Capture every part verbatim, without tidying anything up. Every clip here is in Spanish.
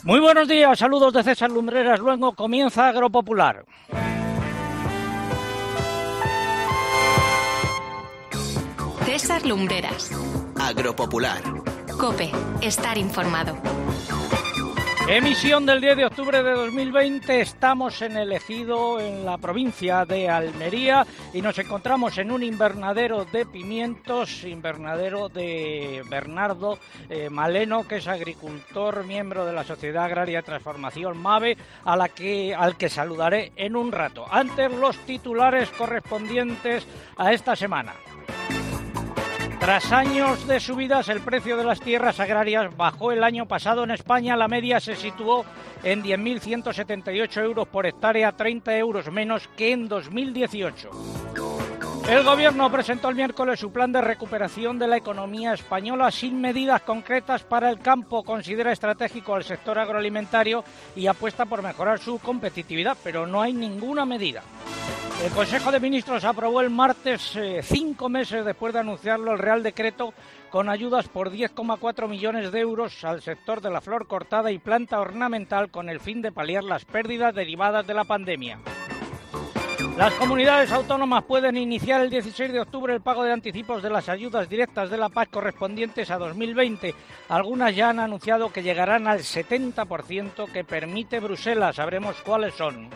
Muy buenos días, saludos de César Lumbreras, luego comienza Agropopular. César Lumbreras. Agropopular. COPE, estar informado. Emisión del diez de octubre de dos mil veinte, estamos en el Ejido, en la provincia de Almería, y nos encontramos en un invernadero de pimientos, invernadero de Bernardo eh, Maleno, que es agricultor, miembro de la Sociedad Agraria de Transformación MAVE, a la que, al que saludaré en un rato. Antes, los titulares correspondientes a esta semana. Tras años de subidas, el precio de las tierras agrarias bajó el año pasado en España. La media se situó en diez mil ciento setenta y ocho euros por hectárea, treinta euros menos que en dos mil dieciocho. El Gobierno presentó el miércoles su plan de recuperación de la economía española sin medidas concretas para el campo. Considera estratégico al sector agroalimentario y apuesta por mejorar su competitividad, pero no hay ninguna medida. El Consejo de Ministros aprobó el martes, eh, cinco meses después de anunciarlo, el Real Decreto con ayudas por diez coma cuatro millones de euros al sector de la flor cortada y planta ornamental con el fin de paliar las pérdidas derivadas de la pandemia. Las comunidades autónomas pueden iniciar el dieciséis de octubre el pago de anticipos de las ayudas directas de la P A C correspondientes a dos mil veinte. Algunas ya han anunciado que llegarán al setenta por ciento que permite Bruselas. Sabremos cuáles son.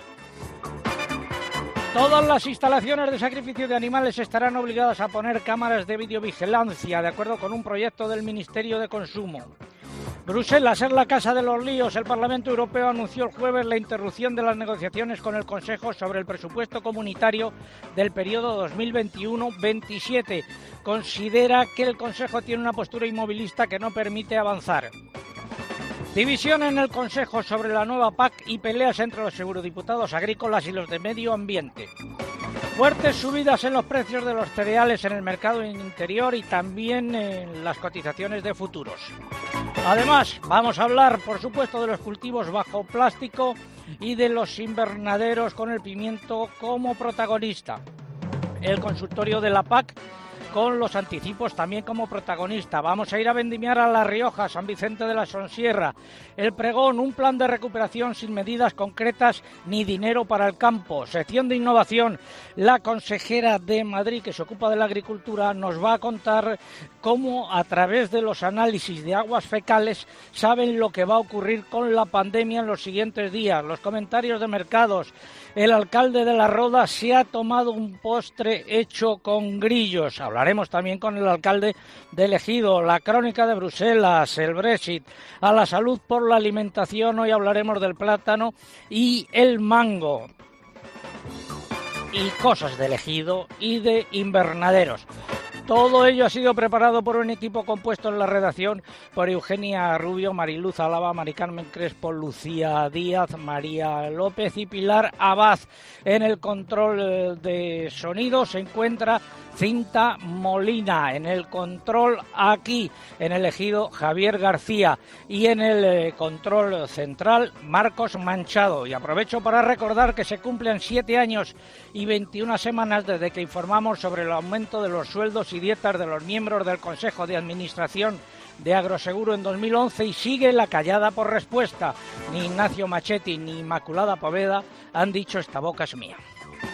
Todas las instalaciones de sacrificio de animales estarán obligadas a poner cámaras de videovigilancia, de acuerdo con un proyecto del Ministerio de Consumo. Bruselas es la casa de los líos. El Parlamento Europeo anunció el jueves la interrupción de las negociaciones con el Consejo sobre el presupuesto comunitario del periodo dos mil veintiuno veintisiete. Considera que el Consejo tiene una postura inmovilista que no permite avanzar. División en el Consejo sobre la nueva P A C y peleas entre los eurodiputados agrícolas y los de medio ambiente. Fuertes subidas en los precios de los cereales en el mercado interior y también en las cotizaciones de futuros. Además, vamos a hablar, por supuesto, de los cultivos bajo plástico y de los invernaderos con el pimiento como protagonista. El consultorio de la P A C con los anticipos también como protagonista. Vamos a ir a vendimiar a La Rioja, San Vicente de la Sonsierra. El pregón, un plan de recuperación sin medidas concretas ni dinero para el campo. Sección de innovación. La consejera de Madrid, que se ocupa de la agricultura, nos va a contar cómo a través de los análisis de aguas fecales saben lo que va a ocurrir con la pandemia en los siguientes días. Los comentarios de mercados. El alcalde de La Roda se ha tomado un postre hecho con grillos. Hablaremos también con el alcalde del Ejido, la crónica de Bruselas, el Brexit, a la salud por la alimentación. Hoy hablaremos del plátano y el mango. Y cosas del Ejido y de invernaderos. Todo ello ha sido preparado por un equipo compuesto en la redacción por Eugenia Rubio, Mariluz Álava, Mari Carmen Crespo, Lucía Díaz, María López y Pilar Abad. En el control de sonido se encuentra Cinta Molina, en el control aquí en el Ejido Javier García y en el control central Marcos Manchado. Y aprovecho para recordar que se cumplen siete años y veintiuna semanas desde que informamos sobre el aumento de los sueldos y dietas de los miembros del Consejo de Administración de Agroseguro en dos mil once y sigue la callada por respuesta. Ni Ignacio Machetti ni Inmaculada Poveda han dicho esta boca es mía.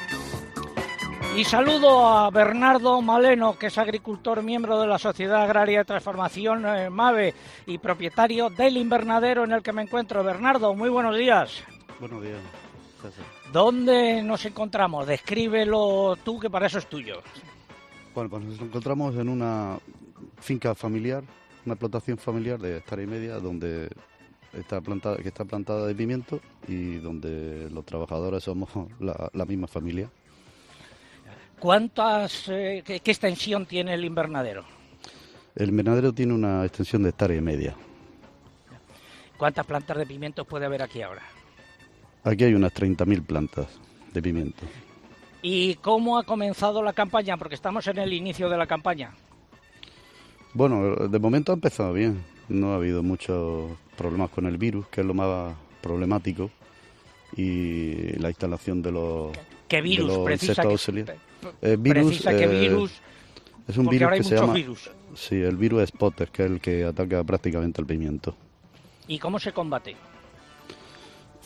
Y saludo a Bernardo Maleno, que es agricultor, miembro de la Sociedad Agraria de Transformación eh, MAVE y propietario del invernadero en el que me encuentro. Bernardo, muy buenos días. Buenos días, César. ¿Dónde nos encontramos? Descríbelo tú, que para eso es tuyo. Bueno, pues nos encontramos en una finca familiar, una explotación familiar de hectárea y media, donde está plantada, que está plantada de pimiento y donde los trabajadores somos la, la misma familia. ¿Cuántas, eh, qué, qué extensión tiene el invernadero? El invernadero tiene una extensión de hectárea y media. ¿Cuántas plantas de pimientos puede haber aquí ahora? Aquí hay unas treinta mil plantas de pimiento. ¿Y cómo ha comenzado la campaña? Porque estamos en el inicio de la campaña. Bueno, de momento ha empezado bien. No ha habido muchos problemas con el virus, que es lo más problemático, y la instalación de los, ¿Qué virus? de los Precisa insectos que, auxiliares. Eh, virus, precisa que eh, virus, es un porque virus ahora hay que se muchos llama, virus. Sí, el virus Spotter, que es el que ataca prácticamente el pimiento. ¿Y cómo se combate?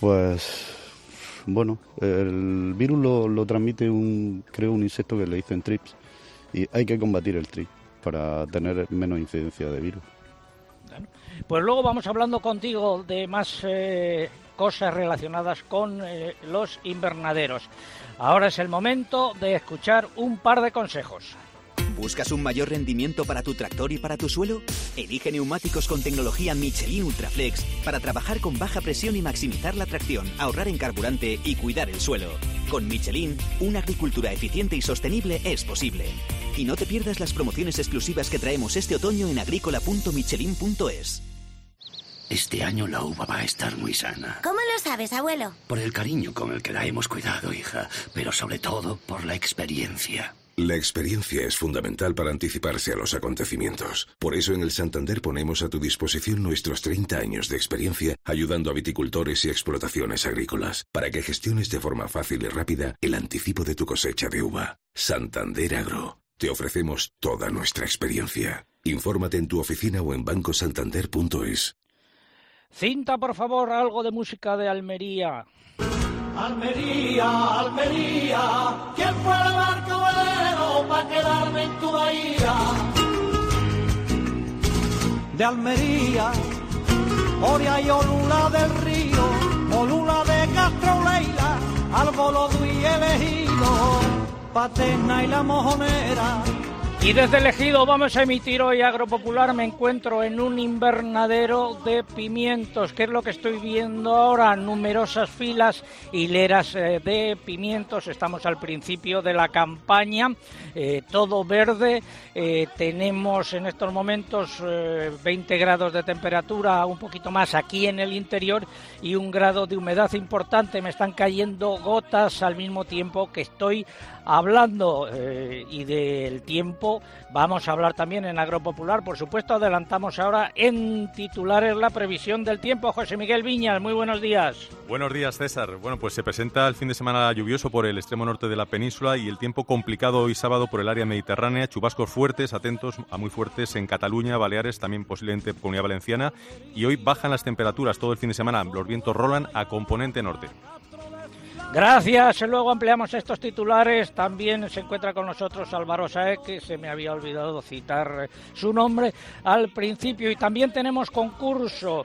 Pues, bueno, el virus lo, lo transmite un, creo, un insecto que le dicen trips, y hay que combatir el trip para tener menos incidencia de virus. Pues luego vamos hablando contigo de más eh, cosas relacionadas con eh, los invernaderos. Ahora es el momento de escuchar un par de consejos. ¿Buscas un mayor rendimiento para tu tractor y para tu suelo? Elige neumáticos con tecnología Michelin Ultraflex para trabajar con baja presión y maximizar la tracción, ahorrar en carburante y cuidar el suelo. Con Michelin, una agricultura eficiente y sostenible es posible. Y no te pierdas las promociones exclusivas que traemos este otoño en agrícola punto michelin punto es. Este año la uva va a estar muy sana. ¿Cómo lo sabes, abuelo? Por el cariño con el que la hemos cuidado, hija, pero sobre todo por la experiencia. La experiencia es fundamental para anticiparse a los acontecimientos. Por eso en el Santander ponemos a tu disposición nuestros treinta años de experiencia ayudando a viticultores y explotaciones agrícolas para que gestiones de forma fácil y rápida el anticipo de tu cosecha de uva. Santander Agro. Te ofrecemos toda nuestra experiencia. Infórmate en tu oficina o en banco santander punto es. Cinta, por favor, algo de música de Almería. Almería, Almería, ¿quién fue el barco velero para quedarme en tu bahía? De Almería, Oria y Olula del Río, Olula de Castro Leila, Albolodú y Elegido, Paterna y La Mojonera. Y desde el Ejido vamos a emitir hoy Agropopular. Me encuentro en un invernadero de pimientos. ¿Qué es lo que estoy viendo ahora? Numerosas filas, hileras eh, de pimientos. Estamos al principio de la campaña, eh, todo verde. Eh, tenemos en estos momentos eh, veinte grados de temperatura, un poquito más aquí en el interior, y un grado de humedad importante. Me están cayendo gotas al mismo tiempo que estoy hablando eh, y del tiempo. Vamos a hablar también en Agropopular, por supuesto. Adelantamos ahora en titulares la previsión del tiempo. José Miguel Viñas, muy buenos días. Buenos días, César. Bueno, pues se presenta el fin de semana lluvioso por el extremo norte de la península y el tiempo complicado hoy sábado por el área mediterránea. Chubascos fuertes, atentos a muy fuertes en Cataluña, Baleares, también posiblemente Comunidad Valenciana. Y hoy bajan las temperaturas todo el fin de semana. Los vientos rolan a componente norte. Gracias, luego ampliamos estos titulares. También se encuentra con nosotros Álvaro Saez, que se me había olvidado citar su nombre al principio. Y también tenemos concurso.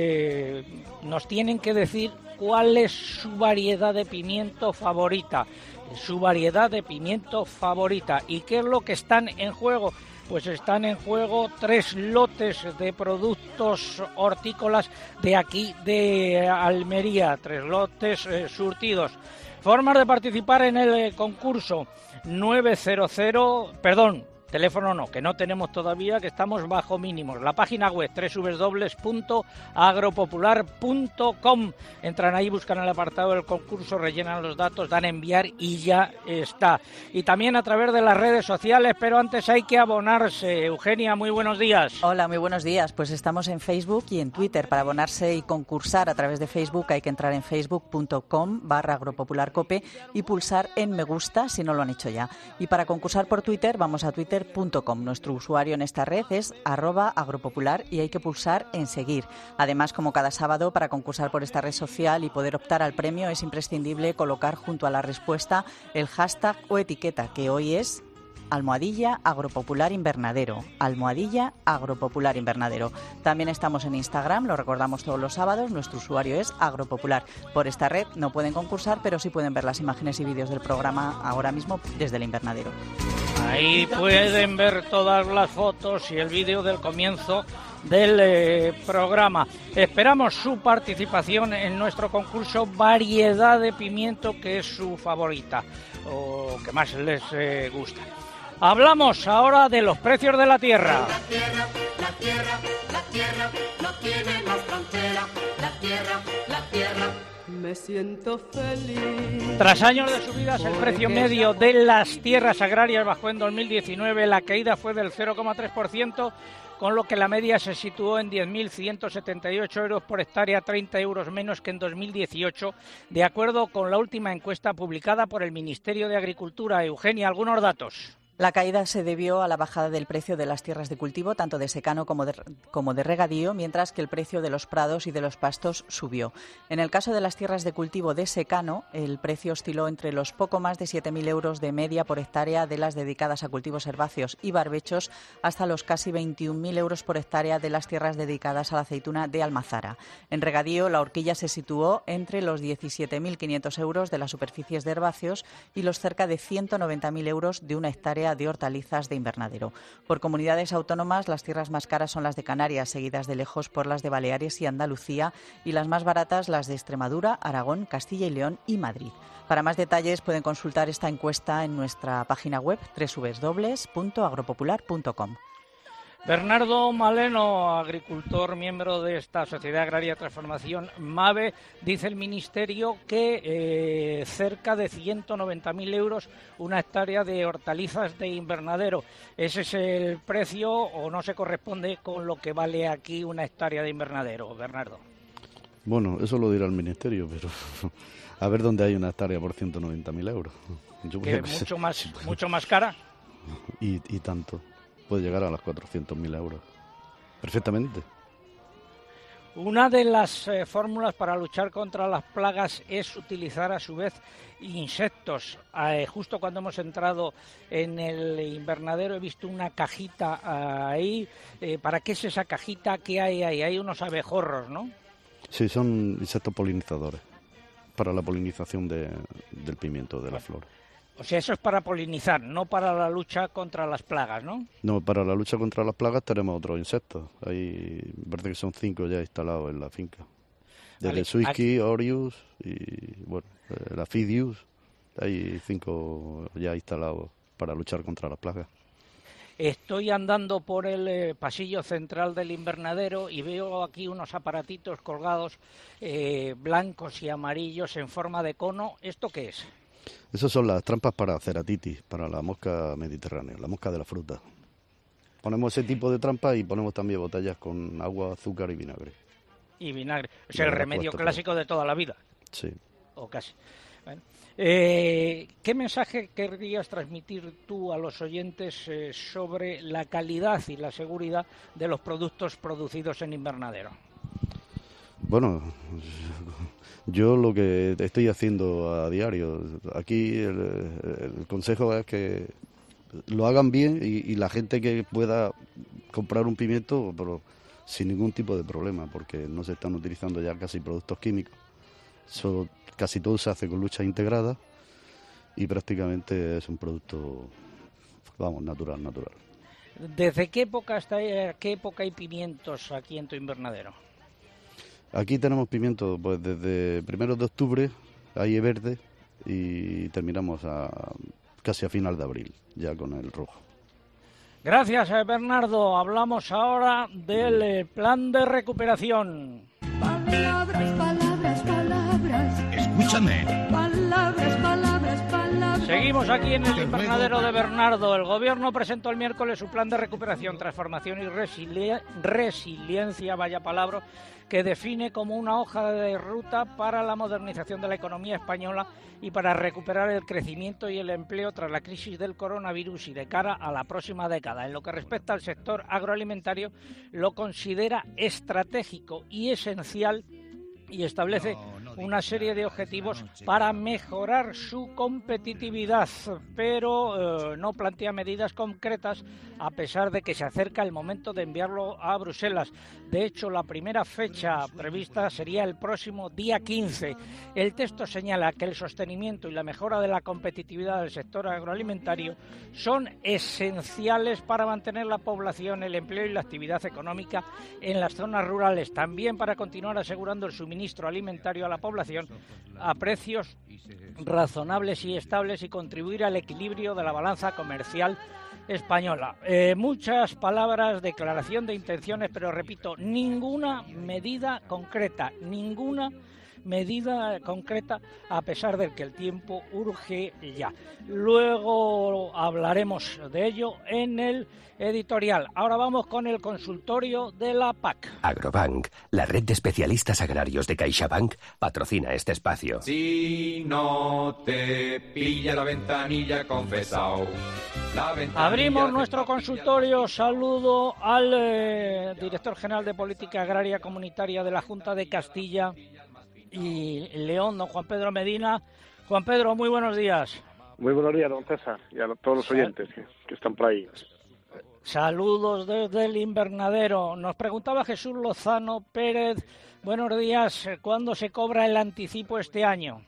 Eh, nos tienen que decir cuál es su variedad de pimiento favorita. Su variedad de pimiento favorita. ¿Y qué es lo que están en juego? Pues están en juego tres lotes de productos hortícolas de aquí de Almería, tres lotes eh, surtidos. Formas de participar en el eh, concurso: nueve cero cero, perdón, teléfono no, que no tenemos todavía, que estamos bajo mínimos. La página web doble u doble u doble u punto agropopular punto com. Entran ahí, buscan el apartado del concurso, rellenan los datos, dan a enviar y ya está. Y también a través de las redes sociales, pero antes hay que abonarse. Eugenia, muy buenos días. Hola, muy buenos días. Pues estamos en Facebook y en Twitter. Para abonarse y concursar a través de Facebook hay que entrar en facebook punto com barra agropopularcope y pulsar en me gusta si no lo han hecho ya. Y para concursar por Twitter vamos a twitter punto com. Nuestro usuario en esta red es arroba agropopular y hay que pulsar en seguir. Además, como cada sábado, para concursar por esta red social y poder optar al premio es imprescindible colocar junto a la respuesta el hashtag o etiqueta, que hoy es almohadilla agropopular invernadero, almohadilla agropopular invernadero. También estamos en Instagram, lo recordamos todos los sábados, nuestro usuario es agropopular. Por esta red no pueden concursar, pero sí pueden ver las imágenes y vídeos del programa ahora mismo desde el invernadero. Ahí pueden ver todas las fotos y el vídeo del comienzo del eh, programa. Esperamos su participación en nuestro concurso Variedad de Pimiento, que es su favorita o que más les eh, gusta. Hablamos ahora de los precios de la tierra. La tierra, la tierra, la tierra no tiene más frontera. La tierra, la tierra. Me siento feliz. Tras años de subidas, el precio medio de las tierras agrarias bajó en dos mil diecinueve. La caída fue del cero coma tres por ciento, con lo que la media se situó en diez mil ciento setenta y ocho euros por hectárea, treinta euros menos que en dos mil dieciocho, de acuerdo con la última encuesta publicada por el Ministerio de Agricultura. Eugenia, algunos datos. La caída se debió a la bajada del precio de las tierras de cultivo, tanto de secano como de, como de regadío, mientras que el precio de los prados y de los pastos subió. En el caso de las tierras de cultivo de secano, el precio osciló entre los poco más de siete mil euros de media por hectárea de las dedicadas a cultivos herbáceos y barbechos hasta los casi veintiún mil euros por hectárea de las tierras dedicadas a la aceituna de almazara. En regadío, la horquilla se situó entre los diecisiete mil quinientos euros de las superficies de herbáceos y los cerca de ciento noventa mil euros de una hectárea de hortalizas de invernadero. Por comunidades autónomas, las tierras más caras son las de Canarias, seguidas de lejos por las de Baleares y Andalucía, y las más baratas las de Extremadura, Aragón, Castilla y León y Madrid. Para más detalles pueden consultar esta encuesta en nuestra página web doble u doble u doble u punto agropopular punto com. Bernardo Maleno, agricultor, miembro de esta Sociedad Agraria de Transformación MAVE, dice el Ministerio que eh, cerca de ciento noventa mil euros una hectárea de hortalizas de invernadero. ¿Ese es el precio o no se corresponde con lo que vale aquí una hectárea de invernadero, Bernardo? Bueno, eso lo dirá el Ministerio, pero a ver dónde hay una hectárea por ciento noventa mil euros. Yo ¿Que mucho más, mucho más cara? Y, y tanto. Puede llegar a los cuatrocientos mil euros. Perfectamente. Una de las eh, fórmulas para luchar contra las plagas es utilizar a su vez insectos. Eh, justo cuando hemos entrado en el invernadero he visto una cajita ahí. Eh, ¿Para qué es esa cajita? ¿Qué hay ahí? Hay unos abejorros, ¿no? Sí, son insectos polinizadores para la polinización de, del pimiento, de la flor. O sea, eso es para polinizar, no para la lucha contra las plagas, ¿no? No, para la lucha contra las plagas tenemos otros insectos. Hay, me parece que son cinco ya instalados en la finca. Desde vale. Suisky, Orius y, bueno, la Fidius. Hay cinco ya instalados para luchar contra las plagas. Estoy andando por el eh, pasillo central del invernadero y veo aquí unos aparatitos colgados eh, blancos y amarillos en forma de cono. ¿Esto qué es? Esas son las trampas para ceratitis, para la mosca mediterránea, la mosca de la fruta. Ponemos ese tipo de trampas y ponemos también botellas con agua, azúcar y vinagre. Y vinagre, o sea, el remedio clásico de toda la vida. Sí. O casi. Bueno. Eh, ¿Qué mensaje querrías transmitir tú a los oyentes eh, sobre la calidad y la seguridad de los productos producidos en invernadero? Bueno, yo lo que estoy haciendo a diario, aquí el, el consejo es que lo hagan bien y, y la gente que pueda comprar un pimiento, pero sin ningún tipo de problema, porque no se están utilizando ya casi productos químicos. Eso, casi todo se hace con lucha integrada y prácticamente es un producto, vamos, natural, natural. ¿Desde qué época hasta qué época hay pimientos aquí en tu invernadero? Aquí tenemos pimiento pues desde primeros de octubre, ahí verde, y terminamos a casi a final de abril, ya con el rojo. Gracias, Bernardo. Hablamos ahora del eh, plan de recuperación. Palabras, palabras, palabras. Escúchame. Palabras, palabras, palabras. Seguimos aquí en el invernadero de Bernardo. El Gobierno presentó el miércoles su plan de recuperación, transformación y resili- resiliencia, vaya palabra, que define como una hoja de ruta para la modernización de la economía española y para recuperar el crecimiento y el empleo tras la crisis del coronavirus y de cara a la próxima década. En lo que respecta al sector agroalimentario, lo considera estratégico y esencial y establece una serie de objetivos para mejorar su competitividad, pero eh, no plantea medidas concretas a pesar de que se acerca el momento de enviarlo a Bruselas. De hecho, la primera fecha prevista sería el próximo día quince. El texto señala que el sostenimiento y la mejora de la competitividad del sector agroalimentario son esenciales para mantener la población, el empleo y la actividad económica en las zonas rurales, también para continuar asegurando el suministro alimentario a la población a precios razonables y estables y contribuir al equilibrio de la balanza comercial española. Eh, muchas palabras, declaración de intenciones, pero repito, ninguna medida concreta, ninguna medida concreta, a pesar de que el tiempo urge ya. Luego hablaremos de ello en el editorial. Ahora vamos con el consultorio de la P A C. Agrobank, la red de especialistas agrarios de CaixaBank, patrocina este espacio. Si no te pilla la ventanilla, confesao. La ventanilla Abrimos nuestro consultorio. Saludo al eh, director general de Política Agraria Comunitaria de la Junta de Castilla y León, don Juan Pedro Medina. Juan Pedro, muy buenos días. Muy buenos días, don César, y a todos los oyentes que, que están por ahí. Saludos desde el invernadero. Nos preguntaba Jesús Lozano Pérez, buenos días, ¿cuándo se cobra el anticipo este año?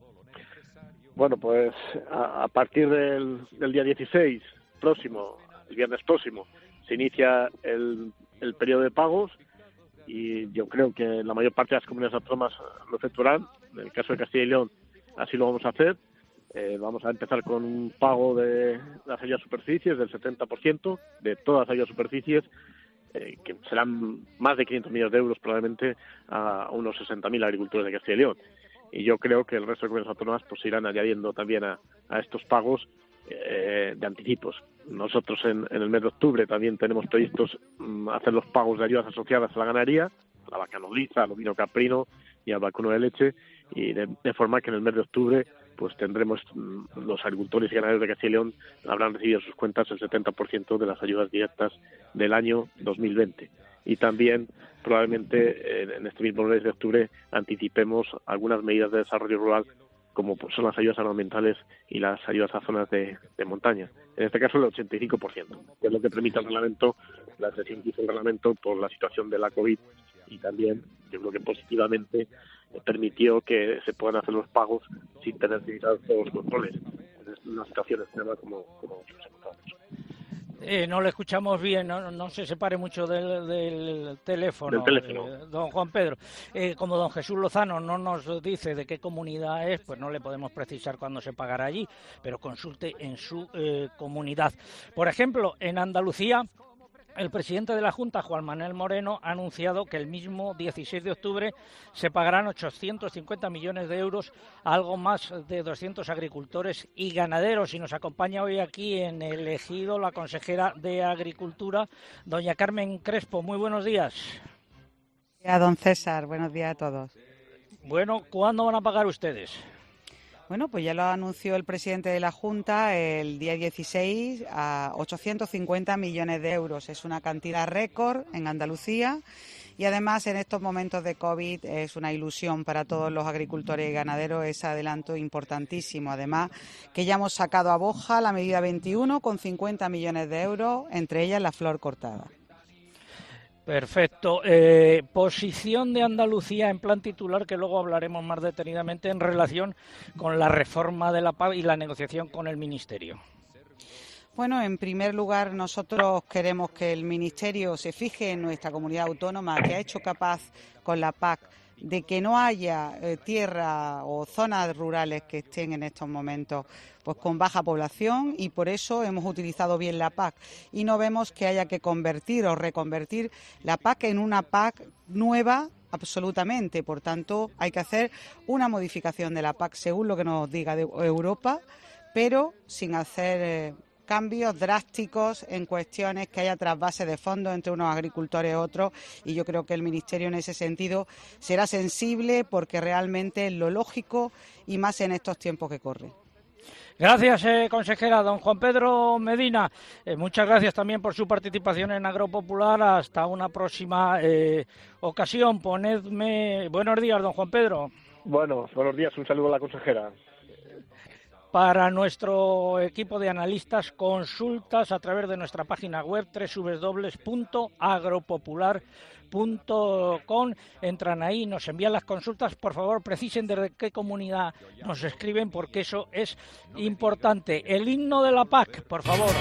Bueno, pues a, a partir del, del día dieciséis próximo, el viernes próximo, se inicia el, el periodo de pagos y yo creo que la mayor parte de las comunidades autónomas lo efectuarán. En el caso de Castilla y León, así lo vamos a hacer. Eh, vamos a empezar con un pago de las ayudas superficies del setenta por ciento de todas las ayudas superficies, eh, que serán más de quinientos millones de euros probablemente a unos sesenta mil agricultores de Castilla y León. Y yo creo que el resto de comunidades autónomas pues irán añadiendo también a, a estos pagos eh, de anticipos. Nosotros en, en el mes de octubre también tenemos previstos um, hacer los pagos de ayudas asociadas a la ganadería, a la vaca nodriza, al ovino caprino y al vacuno de leche, y de, de forma que en el mes de octubre pues tendremos, los agricultores y ganaderos de Castilla y León habrán recibido en sus cuentas el setenta por ciento de las ayudas directas del año dos mil veinte. Y también probablemente en este mismo mes de octubre anticipemos algunas medidas de desarrollo rural, como son las ayudas agroambientales y las ayudas a zonas de, de montaña. En este caso el ochenta y cinco por ciento, que es lo que permite el reglamento, la excepción que hizo el reglamento por la situación de la COVID, y también yo creo que positivamente permitió que se puedan hacer los pagos sin tener que realizar todos los controles. Es una situación extrema como, como nos encontramos. Eh, no le escuchamos bien, no, no se separe mucho del, del teléfono, del teléfono. Eh, don Juan Pedro. Eh, como don Jesús Lozano no nos dice de qué comunidad es, pues no le podemos precisar cuándo se pagará allí, pero consulte en su eh, comunidad. Por ejemplo, en Andalucía, el presidente de la Junta, Juan Manuel Moreno, ha anunciado que el mismo dieciséis de octubre se pagarán ochocientos cincuenta millones de euros a algo más de doscientos agricultores y ganaderos. Y nos acompaña hoy aquí en el Ejido la consejera de Agricultura, doña Carmen Crespo. Muy buenos días. Buenos días, don César. Buenos días a todos. Bueno, ¿cuándo van a pagar ustedes? Bueno, pues ya lo anunció el presidente de la Junta el día dieciséis a ochocientos cincuenta millones de euros. Es una cantidad récord en Andalucía y además en estos momentos de COVID es una ilusión para todos los agricultores y ganaderos ese adelanto importantísimo. Además que ya hemos sacado a Boja la medida veintiuno con cincuenta millones de euros, entre ellas la flor cortada. Perfecto. Eh, posición de Andalucía en plan titular, que luego hablaremos más detenidamente en relación con la reforma de la P A C y la negociación con el Ministerio. Bueno, en primer lugar, nosotros queremos que el Ministerio se fije en nuestra comunidad autónoma, que ha hecho capaz con la P A C de que no haya eh, tierra o zonas rurales que estén en estos momentos pues con baja población, y por eso hemos utilizado bien la P A C y no vemos que haya que convertir o reconvertir la P A C en una P A C nueva absolutamente. Por tanto, hay que hacer una modificación de la P A C según lo que nos diga de Europa, pero sin hacer eh, cambios drásticos en cuestiones que haya trasvase de fondos entre unos agricultores y otros, y yo creo que el Ministerio en ese sentido será sensible porque realmente es lo lógico y más en estos tiempos que corren. Gracias, eh, consejera. Don Juan Pedro Medina, eh, muchas gracias también por su participación en Agropopular. Hasta una próxima eh, ocasión. Ponedme... Buenos días, don Juan Pedro. Bueno, buenos días. Un saludo a la consejera. Para nuestro equipo de analistas, consultas a través de nuestra página web doble u doble u doble u punto agropopular punto com. Entran ahí, nos envían las consultas. Por favor, precisen desde qué comunidad nos escriben, porque eso es importante. El himno de la P A C, por favor.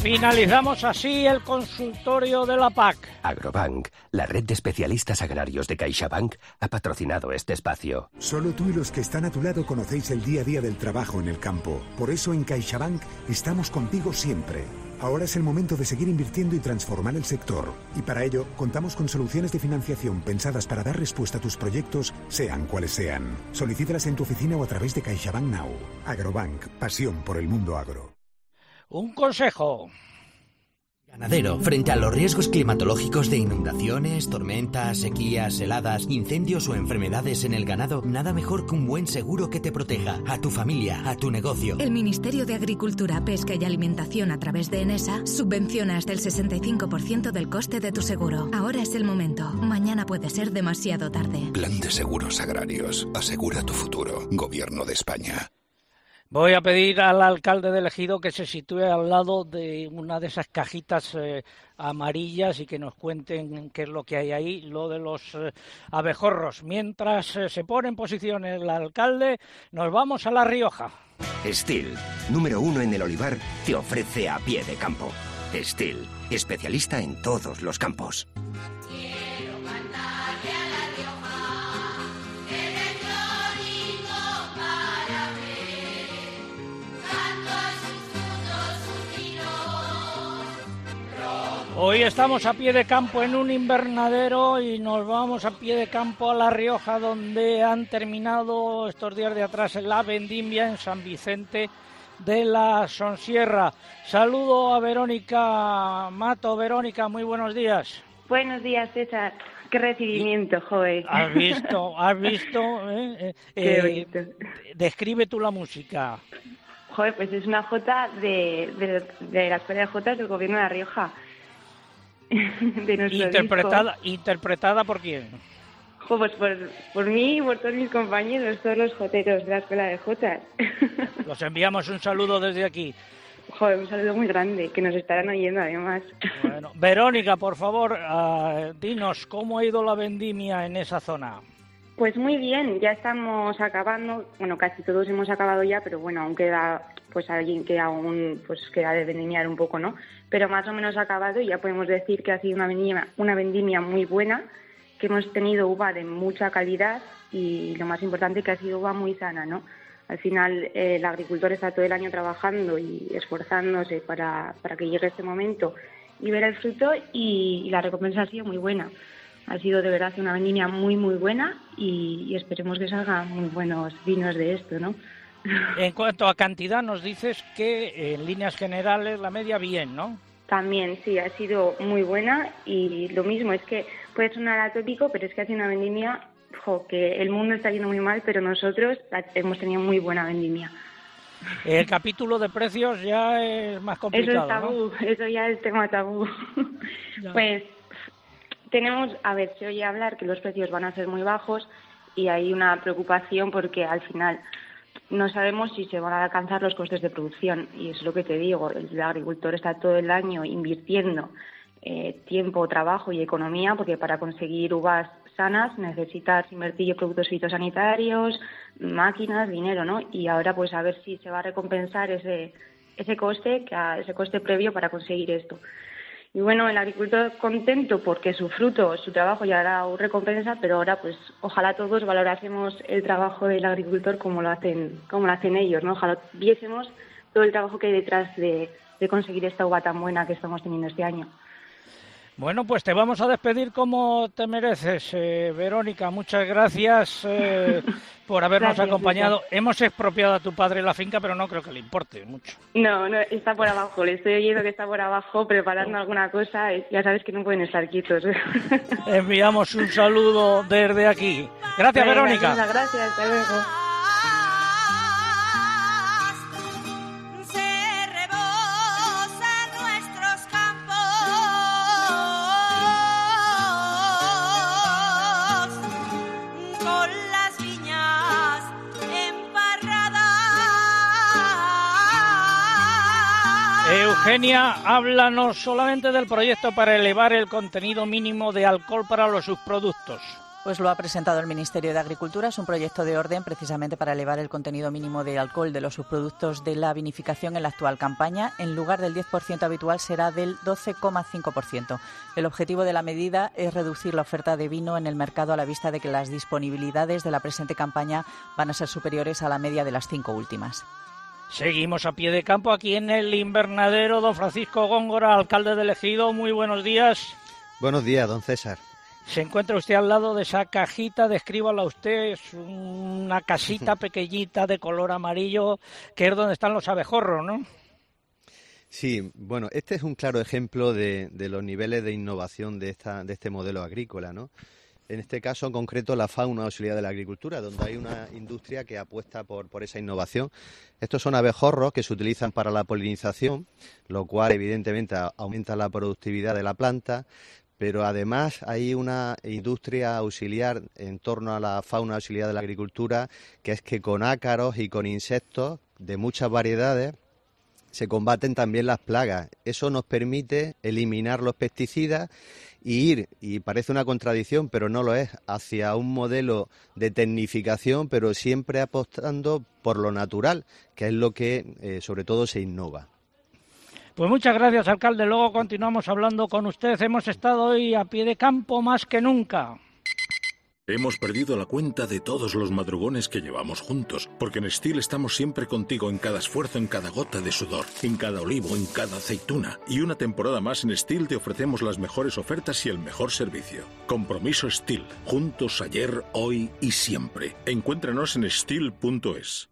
Finalizamos así el consultorio de la P A C. Agrobank, la red de especialistas agrarios de CaixaBank, ha patrocinado este espacio. Solo tú y los que están a tu lado conocéis el día a día del trabajo en el campo. Por eso en CaixaBank estamos contigo siempre. Ahora es el momento de seguir invirtiendo y transformar el sector. Y para ello, contamos con soluciones de financiación pensadas para dar respuesta a tus proyectos, sean cuales sean. Solicítalas en tu oficina o a través de CaixaBank Now. Agrobank, pasión por el mundo agro. Un consejo. Ganadero, frente a los riesgos climatológicos de inundaciones, tormentas, sequías, heladas, incendios o enfermedades en el ganado, nada mejor que un buen seguro que te proteja a tu familia, a tu negocio. El Ministerio de Agricultura, Pesca y Alimentación a través de ENESA subvenciona hasta el sesenta y cinco por ciento del coste de tu seguro. Ahora es el momento. Mañana puede ser demasiado tarde. Plan de Seguros Agrarios. Asegura tu futuro. Gobierno de España. Voy a pedir al alcalde de Ejido que se sitúe al lado de una de esas cajitas eh, amarillas y que nos cuenten qué es lo que hay ahí, lo de los eh, abejorros. Mientras eh, se pone en posición el alcalde, nos vamos a La Rioja. Steel, número uno en el olivar, te ofrece a pie de campo. Steel, especialista en todos los campos. Hoy estamos a pie de campo en un invernadero y nos vamos a pie de campo a La Rioja, donde han terminado estos días de atrás la vendimia en San Vicente de la Sonsierra. Saludo a Verónica Mato. Verónica, muy buenos días. Buenos días, César. Qué recibimiento, joder. Has visto, has visto. ¿eh? Qué eh, bonito. Describe tú la música. Joder, pues es una jota de, de, de la Escuela de Jotas del Gobierno de La Rioja. De nuestro interpretada disco. ¿Interpretada por quién? Jo, pues por, por mí y por todos mis compañeros, todos los joteros de la Escuela de Jotas. Los enviamos un saludo desde aquí. Joder, un saludo muy grande, que nos estarán oyendo además. Bueno, Verónica, por favor, uh, dinos, ¿cómo ha ido la vendimia en esa zona? Pues muy bien, ya estamos acabando, bueno, casi todos hemos acabado ya, pero bueno, aún queda, pues alguien que aún pues queda de vendimiar un poco, ¿no? Pero más o menos ha acabado y ya podemos decir que ha sido una vendimia, una vendimia muy buena, que hemos tenido uva de mucha calidad y lo más importante que ha sido uva muy sana, ¿no? Al final eh, el agricultor está todo el año trabajando y esforzándose para, para que llegue este momento y ver el fruto y, y la recompensa ha sido muy buena. Ha sido de verdad una vendimia muy, muy buena y, y esperemos que salgan muy buenos vinos de esto, ¿no? En cuanto a cantidad, nos dices que en líneas generales la media bien, ¿no? También, sí, ha sido muy buena y lo mismo, es que puede sonar atópico, pero es que hace una vendimia, jo, que el mundo está yendo muy mal, pero nosotros hemos tenido muy buena vendimia. El capítulo de precios ya es más complicado, eso es tabú, ¿no? Eso ya es tema tabú. Ya. Pues tenemos, a ver, se oye hablar que los precios van a ser muy bajos y hay una preocupación porque al final no sabemos si se van a alcanzar los costes de producción y es lo que te digo, el agricultor está todo el año invirtiendo eh, tiempo, trabajo y economía porque para conseguir uvas sanas necesitas invertir en productos fitosanitarios, máquinas, dinero, ¿no? Y ahora pues a ver si se va a recompensar ese ese coste, que a, ese coste previo para conseguir esto. Y bueno, el agricultor contento porque su fruto, su trabajo ya hará recompensa, pero ahora pues ojalá todos valorásemos el trabajo del agricultor como lo hacen, como lo hacen ellos, ¿no? Ojalá viésemos todo el trabajo que hay detrás de, de conseguir esta uva tan buena que estamos teniendo este año. Bueno, pues te vamos a despedir como te mereces, eh, Verónica. Muchas gracias eh, por habernos Gracias, acompañado. Lucas. Hemos expropiado a tu padre la finca, pero no creo que le importe mucho. No, no, está por abajo. Le estoy oyendo que está por abajo preparando alguna cosa. Ya sabes que no pueden estar quietos. Enviamos un saludo desde aquí. Gracias, Venga, Verónica. Muchas gracias. Hasta luego. Eugenia, háblanos solamente del proyecto para elevar el contenido mínimo de alcohol para los subproductos. Pues lo ha presentado el Ministerio de Agricultura. Es un proyecto de orden precisamente para elevar el contenido mínimo de alcohol de los subproductos de la vinificación en la actual campaña. En lugar del diez por ciento habitual será del doce coma cinco por ciento. El objetivo de la medida es reducir la oferta de vino en el mercado a la vista de que las disponibilidades de la presente campaña van a ser superiores a la media de las cinco últimas. Seguimos a pie de campo aquí en el invernadero. Don Francisco Góngora, alcalde del Ejido, muy buenos días. Buenos días, don César. Se encuentra usted al lado de esa cajita, descríbala usted, es una casita pequeñita de color amarillo, que es donde están los abejorros, ¿no? Sí, bueno, este es un claro ejemplo de, de los niveles de innovación de, esta, de este modelo agrícola, ¿no? En este caso en concreto la fauna auxiliar de la agricultura, donde hay una industria que apuesta por, por esa innovación. Estos son abejorros que se utilizan para la polinización, lo cual evidentemente aumenta la productividad de la planta, pero además hay una industria auxiliar en torno a la fauna auxiliar de la agricultura, que es que con ácaros y con insectos de muchas variedades se combaten también las plagas. Eso nos permite eliminar los pesticidas y ir, y parece una contradicción, pero no lo es, hacia un modelo de tecnificación, pero siempre apostando por lo natural, que es lo que eh, sobre todo se innova. Pues muchas gracias, alcalde. Luego continuamos hablando con usted. Hemos estado hoy a pie de campo más que nunca. Hemos perdido la cuenta de todos los madrugones que llevamos juntos, porque en Stihl estamos siempre contigo en cada esfuerzo, en cada gota de sudor, en cada olivo, en cada aceituna. Y una temporada más en Stihl te ofrecemos las mejores ofertas y el mejor servicio. Compromiso Stihl. Juntos ayer, hoy y siempre. Encuéntranos en stihl punto es.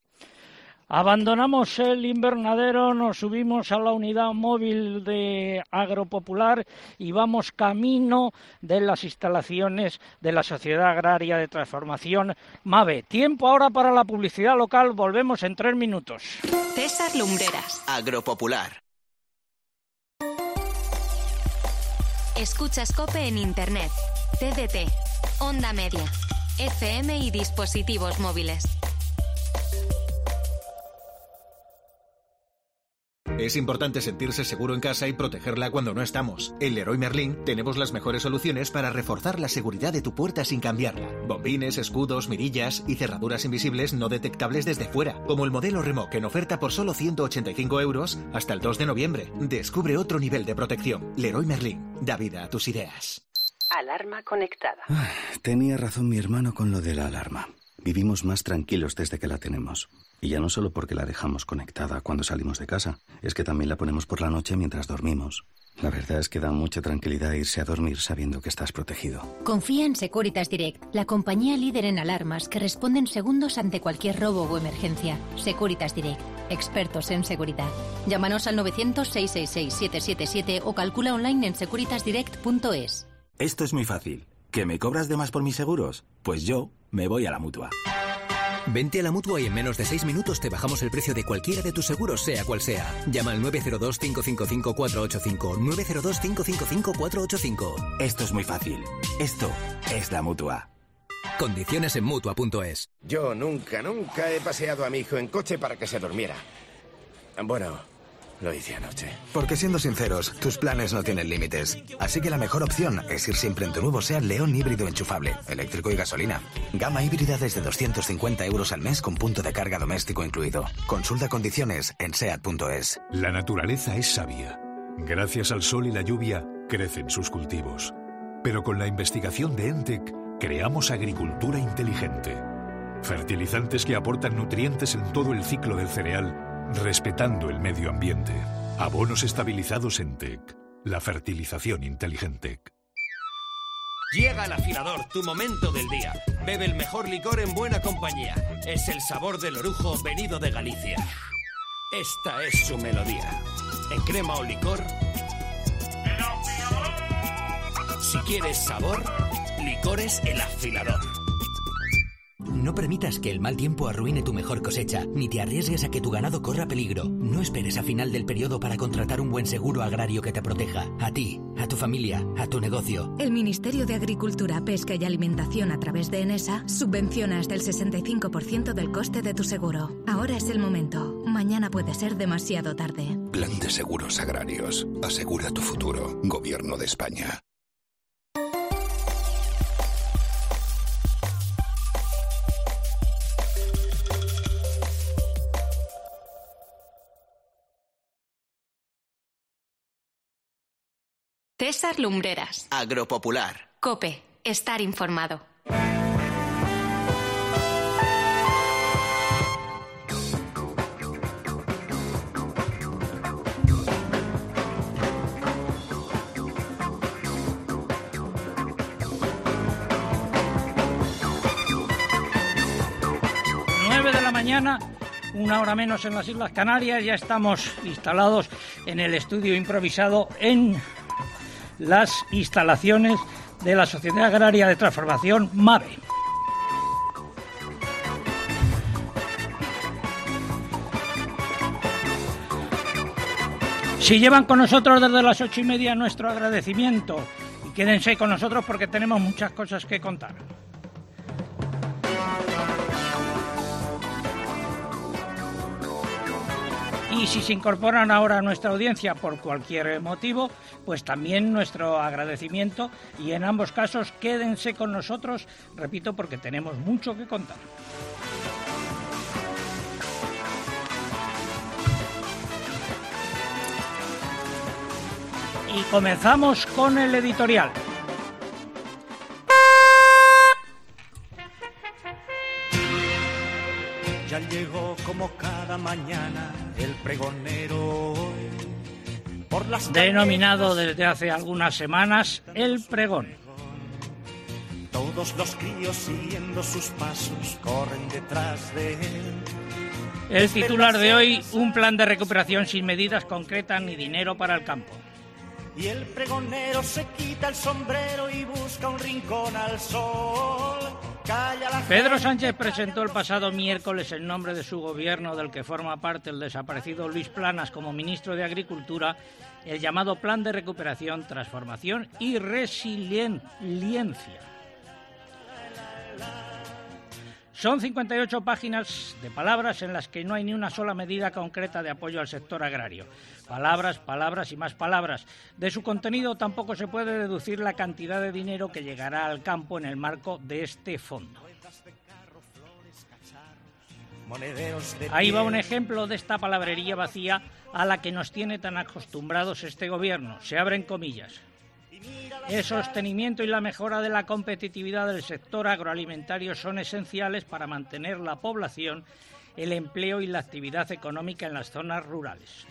Abandonamos el invernadero, nos subimos a la unidad móvil de Agropopular y vamos camino de las instalaciones de la Sociedad Agraria de Transformación MAVE. Tiempo ahora para la publicidad local, volvemos en tres minutos. César Lumbreras. Agropopular. Escuchas COPE en Internet, T D T, Onda Media, F M y dispositivos móviles. Es importante sentirse seguro en casa y protegerla cuando no estamos. En Leroy Merlin tenemos las mejores soluciones para reforzar la seguridad de tu puerta sin cambiarla. Bombines, escudos, mirillas y cerraduras invisibles no detectables desde fuera, como el modelo Remoc en oferta por solo ciento ochenta y cinco euros hasta el dos de noviembre. Descubre otro nivel de protección. Leroy Merlin, da vida a tus ideas. Alarma conectada. Ah, tenía razón mi hermano con lo de la alarma. Vivimos más tranquilos desde que la tenemos. Y ya no solo porque la dejamos conectada cuando salimos de casa, es que también la ponemos por la noche mientras dormimos. La verdad es que da mucha tranquilidad irse a dormir sabiendo que estás protegido. Confía en Securitas Direct, la compañía líder en alarmas que responde en segundos ante cualquier robo o emergencia. Securitas Direct, expertos en seguridad. Llámanos al novecientos, seiscientos sesenta y seis, setecientos setenta y siete o calcula online en securitas direct punto es. Esto es muy fácil. ¿Que me cobras de más por mis seguros? Pues yo me voy a la Mutua. Vente a la Mutua y en menos de seis minutos te bajamos el precio de cualquiera de tus seguros, sea cual sea. Llama al nueve cero dos, cinco cinco cinco, cuatro ocho cinco, nueve cero dos, cinco cinco cinco, cuatro ocho cinco. Esto es muy fácil. Esto es la Mutua. Condiciones en Mutua punto es. Yo nunca, nunca he paseado a mi hijo en coche para que se durmiera. Bueno, lo hice anoche. Porque siendo sinceros, tus planes no tienen límites. Así que la mejor opción es ir siempre en tu nuevo SEAT León híbrido enchufable, eléctrico y gasolina. Gama híbrida desde doscientos cincuenta euros al mes con punto de carga doméstico incluido. Consulta condiciones en seat punto es. La naturaleza es sabia. Gracias al sol y la lluvia, crecen sus cultivos. Pero con la investigación de ENTEC, creamos agricultura inteligente. Fertilizantes que aportan nutrientes en todo el ciclo del cereal, respetando el medio ambiente. Abonos estabilizados ENTEC. La fertilización inteligente. Llega el afilador, tu momento del día. Bebe el mejor licor en buena compañía. Es el sabor del orujo venido de Galicia. Esta es su melodía. En crema o licor. Si quieres sabor, licores El Afilador. No permitas que el mal tiempo arruine tu mejor cosecha, ni te arriesgues a que tu ganado corra peligro. No esperes a final del periodo para contratar un buen seguro agrario que te proteja. A ti, a tu familia, a tu negocio. El Ministerio de Agricultura, Pesca y Alimentación a través de ENESA subvenciona hasta el sesenta y cinco por ciento del coste de tu seguro. Ahora es el momento. Mañana puede ser demasiado tarde. Plan de Seguros Agrarios. Asegura tu futuro. Gobierno de España. César Lumbreras. Agropopular. COPE. Estar informado. nueve de la mañana, una hora menos en las Islas Canarias. Ya estamos instalados en el estudio improvisado en las instalaciones de la Sociedad Agraria de Transformación MAVE. Si llevan con nosotros desde las ocho y media, nuestro agradecimiento, y quédense con nosotros porque tenemos muchas cosas que contar. Y si se incorporan ahora a nuestra audiencia por cualquier motivo, pues también nuestro agradecimiento, y en ambos casos quédense con nosotros, repito, porque tenemos mucho que contar. Y comenzamos con el editorial. Ya llegó como cada mañana el pregonero, por las denominado desde hace algunas semanas el pregón. Todos los críos siguiendo sus pasos corren detrás de él. El titular de hoy: un plan de recuperación sin medidas concretas ni dinero para el campo. Y el pregonero se quita el sombrero y busca un rincón al sol. Calla la Pedro Sánchez presentó el pasado miércoles en nombre de su gobierno, del que forma parte el desaparecido Luis Planas como ministro de Agricultura, el llamado Plan de Recuperación, Transformación y Resiliencia. Son cincuenta y ocho páginas de palabras en las que no hay ni una sola medida concreta de apoyo al sector agrario. Palabras, palabras y más palabras. De su contenido tampoco se puede deducir la cantidad de dinero que llegará al campo en el marco de este fondo. Ahí va un ejemplo de esta palabrería vacía a la que nos tiene tan acostumbrados este gobierno. Se abren comillas. El sostenimiento y la mejora de la competitividad del sector agroalimentario son esenciales para mantener la población, el empleo y la actividad económica en las zonas rurales.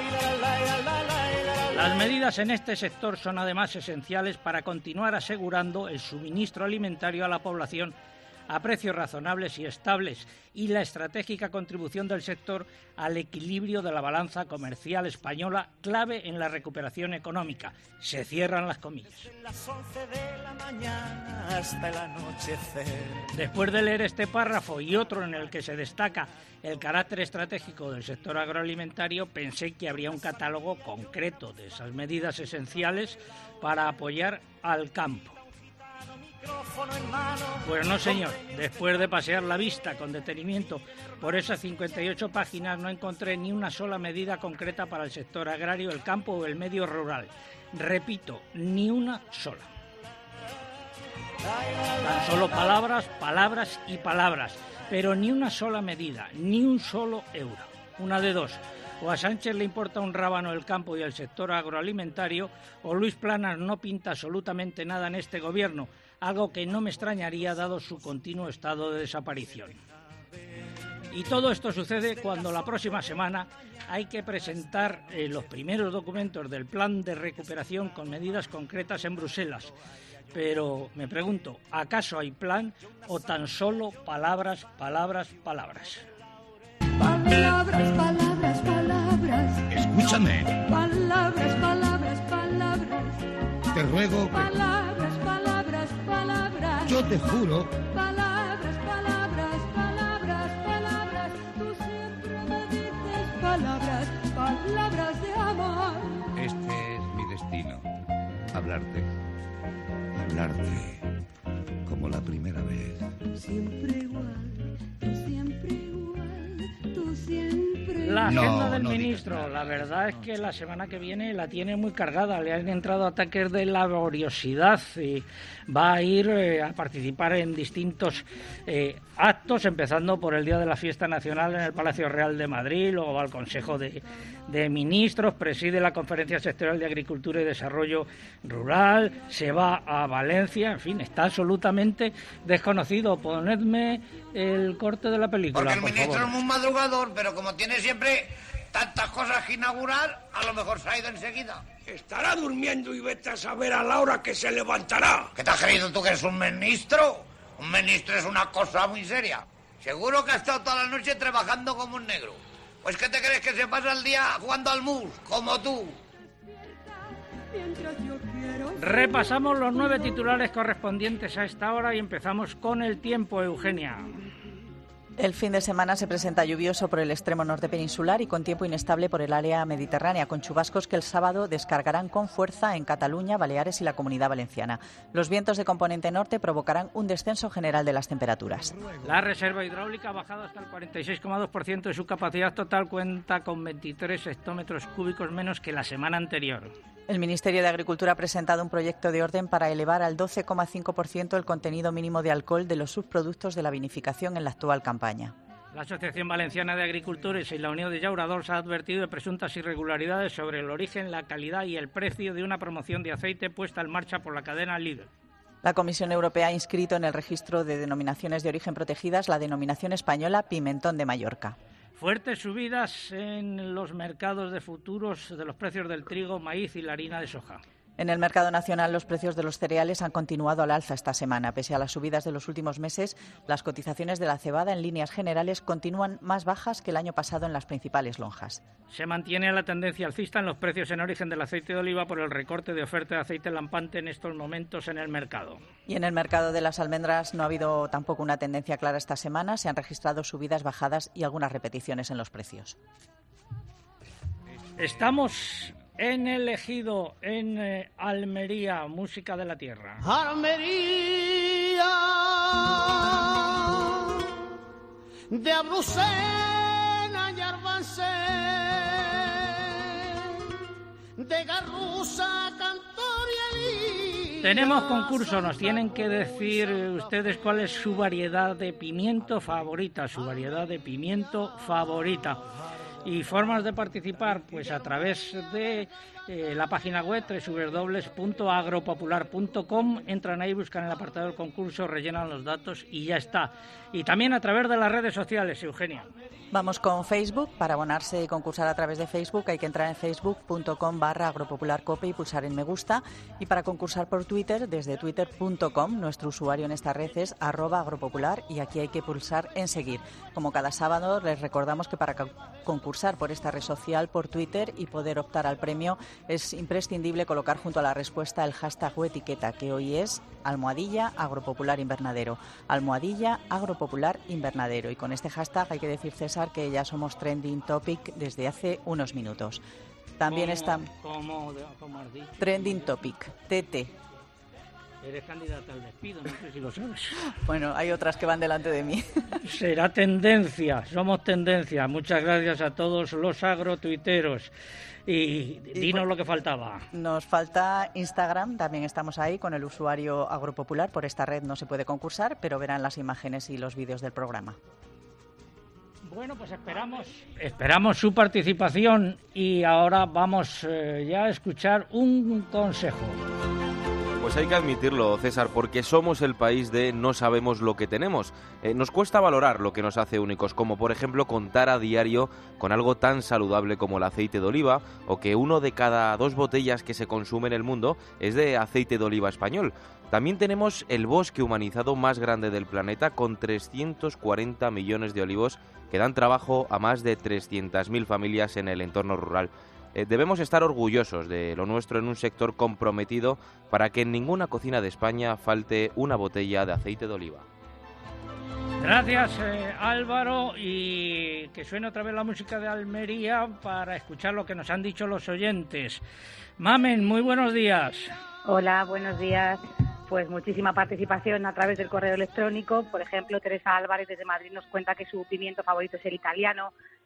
Las medidas en este sector son además esenciales para continuar asegurando el suministro alimentario a la población a precios razonables y estables, y la estratégica contribución del sector al equilibrio de la balanza comercial española, clave en la recuperación económica. Se cierran las comillas. Después de leer este párrafo y otro en el que se destaca el carácter estratégico del sector agroalimentario, pensé que habría un catálogo concreto de esas medidas esenciales para apoyar al campo. Pues no, señor. Después de pasear la vista con detenimiento por esas cincuenta y ocho páginas, no encontré ni una sola medida concreta para el sector agrario, el campo o el medio rural. Repito, ni una sola. Tan solo palabras, palabras y palabras, pero ni una sola medida, ni un solo euro. Una de dos: o a Sánchez le importa un rábano el campo y el sector agroalimentario, o Luis Planas no pinta absolutamente nada en este gobierno, algo que no me extrañaría dado su continuo estado de desaparición. Y todo esto sucede cuando la próxima semana hay que presentar eh, los primeros documentos del plan de recuperación con medidas concretas en Bruselas. Pero me pregunto, ¿acaso hay plan o tan solo palabras, palabras, palabras? Palabras, palabras, palabras. Escúchame. Palabras, palabras, palabras. Te ruego que... Palabras, palabras, palabras. Yo te juro... Palabras, palabras, palabras, palabras. Tú siempre me dices palabras, palabras de amor. Este es mi destino. Hablarte. Hablarte. Como la primera vez. Siempre igual, tú siempre igual, tú siempre La agenda No, del no digas ministro, nada, la verdad es que la semana que viene la tiene muy cargada, le han entrado ataques de laboriosidad y va a ir eh, a participar en distintos eh, actos, empezando por el Día de la Fiesta Nacional en el Palacio Real de Madrid, luego va al Consejo de, de Ministros, preside la Conferencia Sectorial de Agricultura y Desarrollo Rural, se va a Valencia, en fin, está absolutamente desconocido. Ponedme el corte de la película, Porque el por ministro favor. es muy madrugador, pero como tiene siempre tantas cosas que inaugurar, a lo mejor se ha ido enseguida. Estará durmiendo y vete a saber a la hora que se levantará. ¿Qué te has creído tú que eres un ministro? Un ministro es una cosa muy seria. Seguro que ha estado toda la noche trabajando como un negro. Pues ¿qué te crees que se pasa el día jugando al mus, como tú? Repasamos los nueve titulares correspondientes a esta hora y empezamos con el tiempo, Eugenia. El fin de semana se presenta lluvioso por el extremo norte peninsular y con tiempo inestable por el área mediterránea, con chubascos que el sábado descargarán con fuerza en Cataluña, Baleares y la Comunidad Valenciana. Los vientos de componente norte provocarán un descenso general de las temperaturas. La reserva hidráulica ha bajado hasta el cuarenta y seis coma dos por ciento de su capacidad total, cuenta con veintitrés hectómetros cúbicos menos que la semana anterior. El Ministerio de Agricultura ha presentado un proyecto de orden para elevar al doce coma cinco por ciento el contenido mínimo de alcohol de los subproductos de la vinificación en la actual campaña. La Asociación Valenciana de Agricultores y la Unión de Llauradors ha advertido de presuntas irregularidades sobre el origen, la calidad y el precio de una promoción de aceite puesta en marcha por la cadena Lidl. La Comisión Europea ha inscrito en el registro de denominaciones de origen protegidas la denominación española Pimentón de Mallorca. Fuertes subidas en los mercados de futuros de los precios del trigo, maíz y la harina de soja. En el mercado nacional, los precios de los cereales han continuado al alza esta semana. Pese a las subidas de los últimos meses, las cotizaciones de la cebada en líneas generales continúan más bajas que el año pasado en las principales lonjas. Se mantiene la tendencia alcista en los precios en origen del aceite de oliva por el recorte de oferta de aceite lampante en estos momentos en el mercado. Y en el mercado de las almendras no ha habido tampoco una tendencia clara esta semana. Se han registrado subidas, bajadas y algunas repeticiones en los precios. Estamos en el Ejido, en eh, Almería, música de la tierra. Almería de Abrucena y Arbancén, de Garruza, Cantor y Elías. Tenemos concurso, nos tienen que decir ustedes cuál es su variedad de pimiento favorita, su variedad de pimiento favorita. Y formas de participar, pues a través de eh, la página web doble u doble u doble u punto agropopular punto com, entran ahí, buscan el apartado del concurso, rellenan los datos y ya está. Y también a través de las redes sociales, Eugenia. Vamos con Facebook. Para abonarse y concursar a través de Facebook hay que entrar en facebook punto com barra agropopularcope y pulsar en me gusta. Y para concursar por Twitter, desde twitter punto com, nuestro usuario en esta red es arroba agropopular y aquí hay que pulsar en seguir. Como cada sábado, les recordamos que para concursar por esta red social, por Twitter y poder optar al premio, es imprescindible colocar junto a la respuesta el hashtag o etiqueta, que hoy es almohadilla agropopular invernadero. Almohadilla agropopular invernadero. Y con este hashtag hay que decir, César, que ya somos trending topic desde hace unos minutos. También ¿Cómo, está cómo, cómo has dicho? Trending topic, T T. Eres candidata al despido, no sé si lo sabes. Bueno, hay otras que van delante de mí. Será tendencia, somos tendencia. Muchas gracias a todos los agrotuiteros. Y dinos lo que faltaba. Nos falta Instagram, también estamos ahí con el usuario agropopular. Por esta red no se puede concursar, pero verán las imágenes y los vídeos del programa. Bueno, pues esperamos, esperamos su participación y ahora vamos eh, ya a escuchar un consejo. Pues hay que admitirlo, César, porque somos el país de no sabemos lo que tenemos. Eh, nos cuesta valorar lo que nos hace únicos, como por ejemplo contar a diario con algo tan saludable como el aceite de oliva, o que uno de cada dos botellas que se consume en el mundo es de aceite de oliva español. También tenemos el bosque humanizado más grande del planeta, con trescientos cuarenta millones de olivos que dan trabajo a más de trescientas mil familias en el entorno rural. Eh, debemos estar orgullosos de lo nuestro en un sector comprometido para que en ninguna cocina de España falte una botella de aceite de oliva. Gracias, eh, Álvaro, y que suene otra vez la música de Almería para escuchar lo que nos han dicho los oyentes. Mamen, muy buenos días. Hola, buenos días. Pues muchísima participación a través del correo electrónico. Por ejemplo, Teresa Álvarez desde Madrid nos cuenta que su pimiento favorito es el italiano.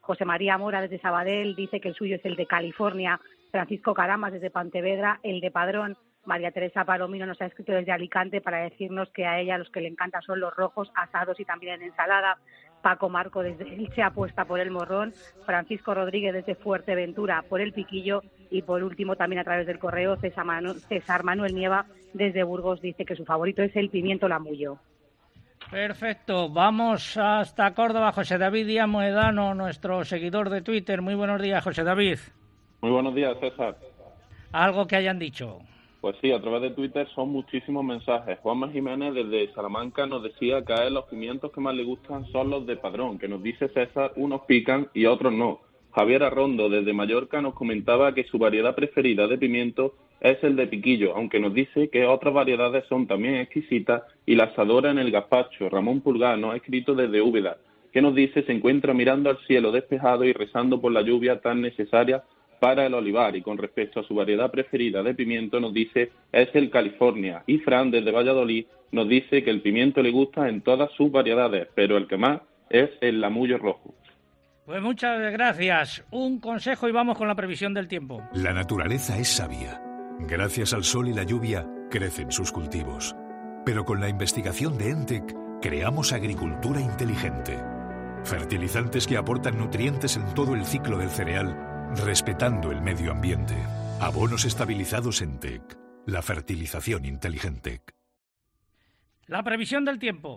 José María Mora desde Sabadell dice que el suyo es el de California. Francisco Caramas desde Pontevedra, el de Padrón. María Teresa Palomino nos ha escrito desde Alicante para decirnos que a ella los que le encantan son los rojos, asados y también en ensalada. Paco Marco desde Elche apuesta por el morrón. Francisco Rodríguez desde Fuerteventura por el piquillo. Y por último, también a través del correo, César Manuel, César Manuel Nieva desde Burgos dice que su favorito es el pimiento lamullo. Perfecto, vamos hasta Córdoba. José David Díaz Moedano, nuestro seguidor de Twitter. Muy buenos días, José David. Muy buenos días, César. ¿Algo que hayan dicho? Pues sí, a través de Twitter son muchísimos mensajes. Juanma Jiménez desde Salamanca nos decía que a él los pimientos que más le gustan son los de Padrón, que nos dice César, unos pican y otros no. Javier Arrondo desde Mallorca nos comentaba que su variedad preferida de pimiento es el de piquillo, aunque nos dice que otras variedades son también exquisitas y las adora en el gazpacho. Ramón Pulgar nos ha escrito desde Úbeda, que nos dice se encuentra mirando al cielo despejado y rezando por la lluvia tan necesaria para el olivar. Y con respecto a su variedad preferida de pimiento nos dice es el California. Y Fran desde Valladolid nos dice que el pimiento le gusta en todas sus variedades, pero el que más es el lamullo rojo. Pues muchas gracias. Un consejo y vamos con la previsión del tiempo. La naturaleza es sabia. Gracias al sol y la lluvia crecen sus cultivos. Pero con la investigación de ENTEC creamos agricultura inteligente. Fertilizantes que aportan nutrientes en todo el ciclo del cereal, respetando el medio ambiente. Abonos estabilizados ENTEC. La fertilización inteligente. La previsión del tiempo.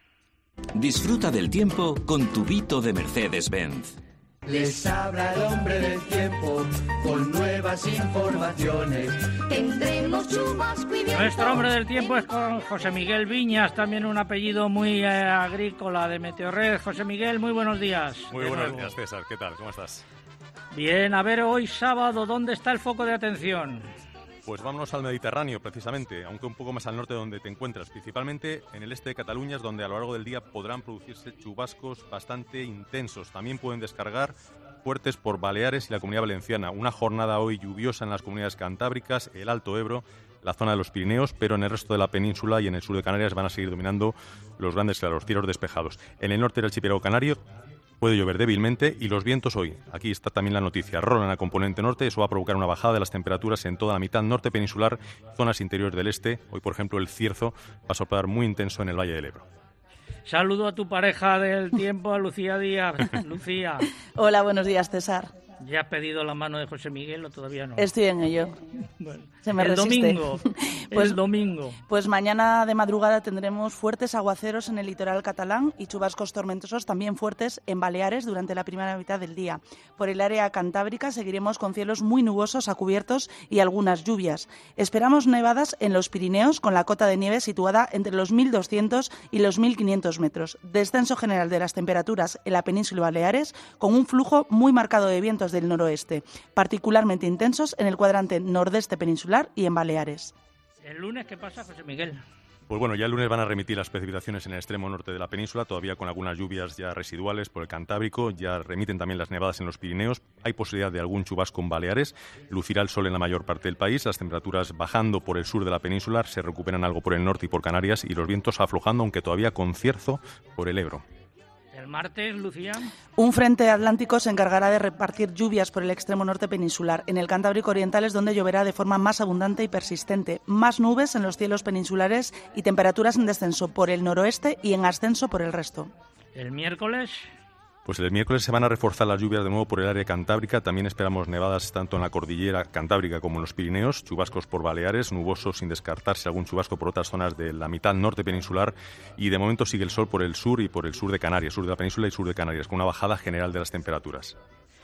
Disfruta del tiempo con tu Vito de Mercedes-Benz. Les habla el hombre del tiempo con nuevas informaciones. Tendremos chubasco y viento. Nuestro hombre del tiempo es con José Miguel Viñas, también un apellido muy eh, agrícola de Meteorred. José Miguel, muy buenos días. Muy buenos días, César. ¿Qué tal? ¿Cómo estás? Bien, a ver, hoy sábado, ¿dónde está el foco de atención? Pues vámonos al Mediterráneo, precisamente, aunque un poco más al norte de donde te encuentras, principalmente en el este de Cataluña, es donde a lo largo del día podrán producirse chubascos bastante intensos. También pueden descargar fuertes por Baleares y la Comunidad Valenciana. Una jornada hoy lluviosa en las comunidades cantábricas, el Alto Ebro, la zona de los Pirineos, pero en el resto de la península y en el sur de Canarias van a seguir dominando los grandes claros, cielos despejados. En el norte del archipiélago canario puede llover débilmente y los vientos hoy, aquí está también la noticia, rolan a componente norte, eso va a provocar una bajada de las temperaturas en toda la mitad norte peninsular, zonas interiores del este. Hoy, por ejemplo, el cierzo va a soplar muy intenso en el Valle del Ebro. Saludo a tu pareja del tiempo, a Lucía Díaz. Lucía. Hola, buenos días, César. ¿Ya has pedido la mano de José Miguel o todavía no? Estoy en ello. Bueno, Se me el resiste. domingo. Pues, el domingo. Pues mañana de madrugada tendremos fuertes aguaceros en el litoral catalán y chubascos tormentosos también fuertes en Baleares durante la primera mitad del día. Por el área cantábrica seguiremos con cielos muy nubosos a cubiertos y algunas lluvias. Esperamos nevadas en los Pirineos con la cota de nieve situada entre los mil doscientos y los mil quinientos metros. Descenso general de las temperaturas en la península de Baleares con un flujo muy marcado de vientos del noroeste, particularmente intensos en el cuadrante nordeste peninsular y en Baleares. ¿El lunes qué pasa, José Miguel? Pues bueno, ya el lunes van a remitir las precipitaciones en el extremo norte de la península, todavía con algunas lluvias ya residuales por el Cantábrico, ya remiten también las nevadas en los Pirineos, hay posibilidad de algún chubasco en Baleares, lucirá el sol en la mayor parte del país, las temperaturas bajando por el sur de la península, se recuperan algo por el norte y por Canarias y los vientos aflojando, aunque todavía con cierzo por el Ebro. ¿El martes, Lucía? Un frente atlántico se encargará de repartir lluvias por el extremo norte peninsular. En el Cantábrico Oriental es donde lloverá de forma más abundante y persistente. Más nubes en los cielos peninsulares y temperaturas en descenso por el noroeste y en ascenso por el resto. ¿El miércoles? Pues el miércoles se van a reforzar las lluvias de nuevo por el área cantábrica. También esperamos nevadas tanto en la cordillera cantábrica como en los Pirineos, chubascos por Baleares, nubosos sin descartarse algún chubasco por otras zonas de la mitad norte peninsular. Y de momento sigue el sol por el sur y por el sur de Canarias, sur de la península y sur de Canarias, con una bajada general de las temperaturas.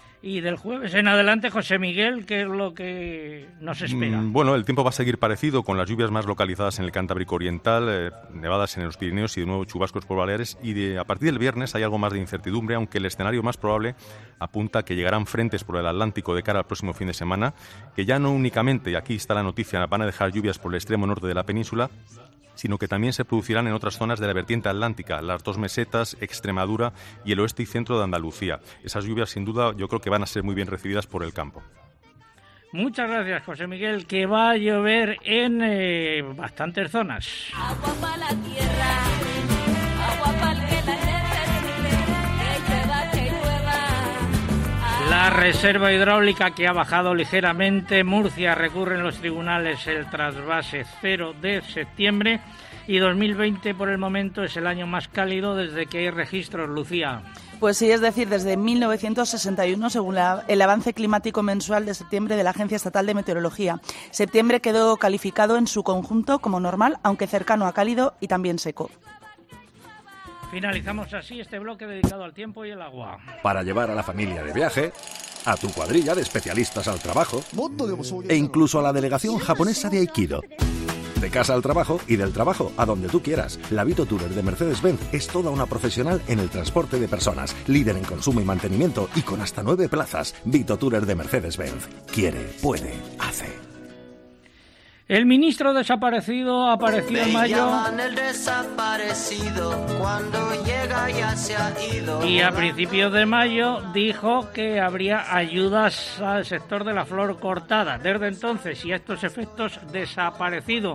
Y del jueves en adelante, José Miguel, ¿qué es lo que nos espera? Mm, bueno, el tiempo va a seguir parecido, con las lluvias más localizadas en el Cantábrico Oriental, eh, nevadas en los Pirineos y de nuevo chubascos por Baleares. Y de, a partir del viernes hay algo más de incertidumbre, aunque el escenario más probable apunta a que llegarán frentes por el Atlántico de cara al próximo fin de semana, que ya no únicamente, y aquí está la noticia, van a dejar lluvias por el extremo norte de la península, sino que también se producirán en otras zonas de la vertiente atlántica, las dos mesetas, Extremadura y el oeste y centro de Andalucía. Esas lluvias, sin duda, yo creo que van a ser muy bien recibidas por el campo. Muchas gracias, José Miguel, que va a llover en eh, bastantes zonas. Agua para la tierra, agua para el que la necesite, que llueva, que llueva. reserva hidráulica que ha bajado ligeramente. Murcia recurre en los tribunales el trasvase cero de septiembre y dos mil veinte por el momento es el año más cálido desde que hay registros, Lucía. Pues sí, es decir, desde mil novecientos sesenta y uno, según la, el avance climático mensual de septiembre de la Agencia Estatal de Meteorología. Septiembre quedó calificado en su conjunto como normal, aunque cercano a cálido y también seco. Finalizamos así este bloque dedicado al tiempo y el agua. Para llevar a la familia de viaje, a tu cuadrilla de especialistas al trabajo e incluso a la delegación japonesa de Aikido. De casa al trabajo y del trabajo a donde tú quieras. La Vito Tourer de Mercedes-Benz es toda una profesional en el transporte de personas, líder en consumo y mantenimiento y con hasta nueve plazas. Vito Tourer de Mercedes-Benz. Quiere, puede, hace. El ministro desaparecido apareció en mayo el desaparecido, cuando llega ya se ha ido. Y a principios de mayo dijo que habría ayudas al sector de la flor cortada. Desde entonces y a estos efectos desaparecido,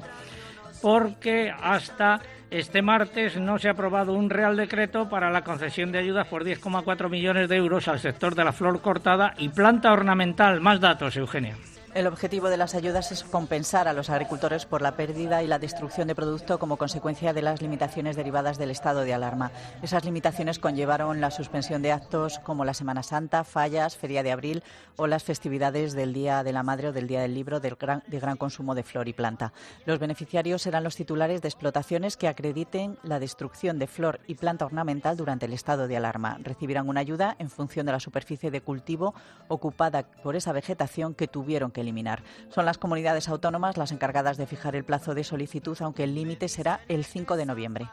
porque hasta este martes no se ha aprobado un Real Decreto para la concesión de ayudas por diez coma cuatro millones de euros al sector de la flor cortada y planta ornamental. Más datos, Eugenia. El objetivo de las ayudas es compensar a los agricultores por la pérdida y la destrucción de producto como consecuencia de las limitaciones derivadas del estado de alarma. Esas limitaciones conllevaron la suspensión de actos como la Semana Santa, Fallas, Feria de Abril o las festividades del Día de la Madre o del Día del Libro del gran, de gran consumo de flor y planta. Los beneficiarios serán los titulares de explotaciones que acrediten la destrucción de flor y planta ornamental durante el estado de alarma. Recibirán una ayuda en función de la superficie de cultivo ocupada por esa vegetación que tuvieron que eliminar. Son las comunidades autónomas las encargadas de fijar el plazo de solicitud, aunque el límite será el cinco de noviembre.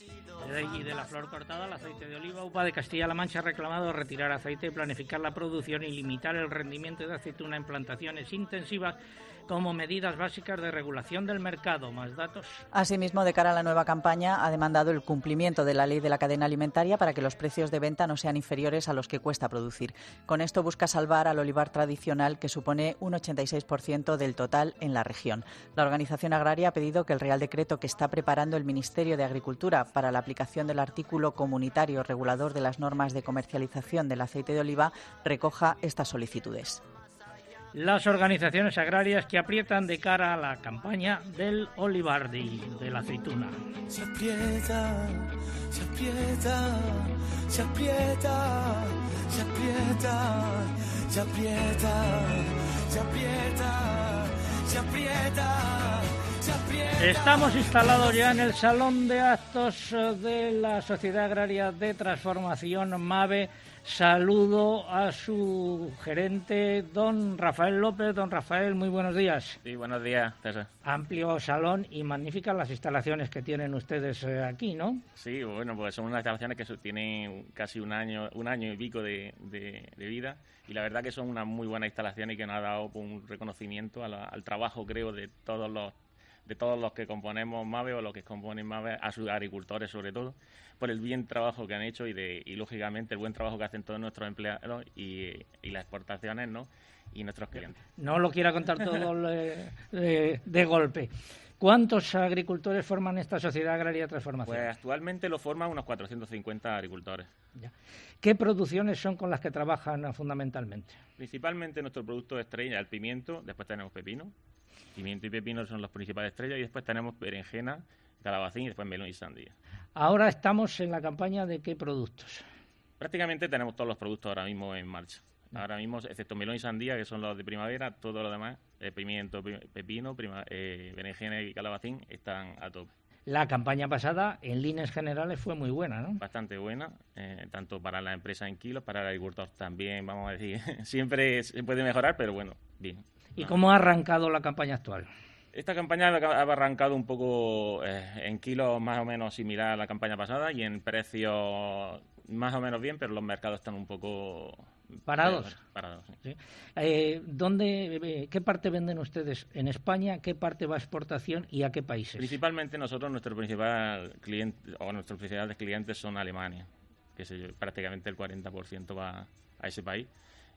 Y de la flor cortada, el aceite de oliva, U P A de Castilla-La Mancha ha reclamado retirar aceite, planificar la producción y limitar el rendimiento de aceituna en plantaciones intensivas como medidas básicas de regulación del mercado. Más datos. Asimismo, de cara a la nueva campaña, ha demandado el cumplimiento de la ley de la cadena alimentaria para que los precios de venta no sean inferiores a los que cuesta producir. Con esto busca salvar al olivar tradicional, que supone un ochenta y seis por ciento del total en la región. La organización agraria ha pedido que el Real Decreto que está preparando el Ministerio de Agricultura para la aplicación del artículo comunitario regulador de las normas de comercialización del aceite de oliva recoja estas solicitudes. Las organizaciones agrarias que aprietan de cara a la campaña del olivar de, de la aceituna. Se aprieta, se aprieta, se aprieta, se aprieta, se aprieta, se aprieta, se aprieta, se aprieta. Estamos instalados ya en el salón de actos de la Sociedad Agraria de Transformación MAVE. Saludo a su gerente, don Rafael López. Don Rafael, muy buenos días. Sí, buenos días, César. Amplio salón y magníficas las instalaciones que tienen ustedes aquí, ¿no? Sí, bueno, pues son unas instalaciones que tienen casi un año, un año y pico de, de, de vida, y la verdad que son una muy buena instalación y que nos ha dado un reconocimiento a la, al trabajo, creo, de todos los de todos los que componemos MAVE o los que componen MAVE, a sus agricultores sobre todo, por el bien trabajo que han hecho y, de, y lógicamente, el buen trabajo que hacen todos nuestros empleados y, y las exportaciones, ¿no?, y nuestros clientes. No lo quiera contar todo de, de, de golpe. ¿Cuántos agricultores forman esta Sociedad Agraria de Transformación? Pues actualmente lo forman unos cuatrocientos cincuenta agricultores. Ya. ¿Qué producciones son con las que trabajan fundamentalmente? Principalmente nuestro producto estrella, el pimiento, después tenemos pepino. Pimiento y pepino son los principales estrellas y después tenemos berenjena, calabacín y después melón y sandía. Ahora estamos en la campaña de ¿qué productos? Prácticamente tenemos todos los productos ahora mismo en marcha. Ahora mismo, excepto melón y sandía, que son los de primavera, todo lo demás, eh, pimiento, pepino, prima, eh, berenjena y calabacín, están a tope. La campaña pasada, en líneas generales, fue muy buena, ¿no? Bastante buena, eh, tanto para la empresa en kilos, para el agricultor también, vamos a decir. Siempre se puede mejorar, pero bueno, bien. ¿Y cómo ha arrancado la campaña actual? Esta campaña ha arrancado un poco eh, en kilos más o menos similar a la campaña pasada y en precios más o menos bien, pero los mercados están un poco... ¿Parados? Parados, sí. ¿Sí? Eh, ¿dónde, ¿Qué parte venden ustedes en España? ¿Qué parte va a exportación y a qué países? Principalmente nosotros, nuestro principal cliente o nuestros principales clientes son Alemania, que es prácticamente el cuarenta por ciento va a ese país.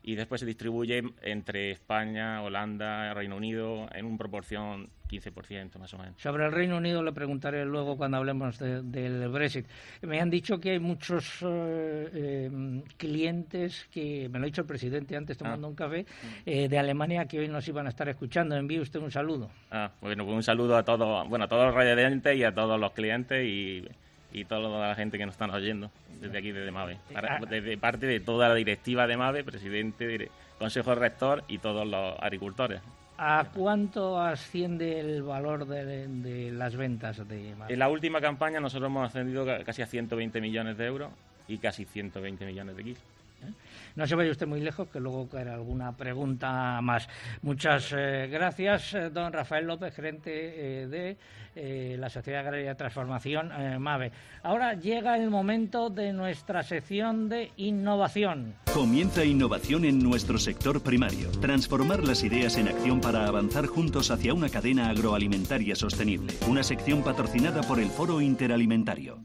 y después se distribuye entre España, Holanda, Reino Unido, en una proporción quince por ciento más o menos. Sobre el Reino Unido le preguntaré luego cuando hablemos de, del Brexit. Me han dicho que hay muchos eh, eh, clientes, que me lo ha dicho el presidente antes tomando ah. un café, eh, de Alemania, que hoy nos iban a estar escuchando. Envíe usted un saludo. Ah, bueno, pues un saludo a todos, bueno, a todos los radiantes y a todos los clientes y... y toda la gente que nos están oyendo desde aquí, desde MAVE. Desde parte de toda la directiva de MAVE, presidente, consejo rector y todos los agricultores. ¿A cuánto asciende el valor de, de las ventas de MAVE? En la última campaña nosotros hemos ascendido casi a ciento veinte millones de euros y casi ciento veinte millones de kilos. No se vaya usted muy lejos, que luego caerá alguna pregunta más. Muchas eh, gracias, don Rafael López, gerente eh, de eh, la Sociedad Agraria de Transformación, eh, MAVE. Ahora llega el momento de nuestra sección de innovación. Comienza innovación en nuestro sector primario. Transformar las ideas en acción para avanzar juntos hacia una cadena agroalimentaria sostenible. Una sección patrocinada por el Foro Interalimentario.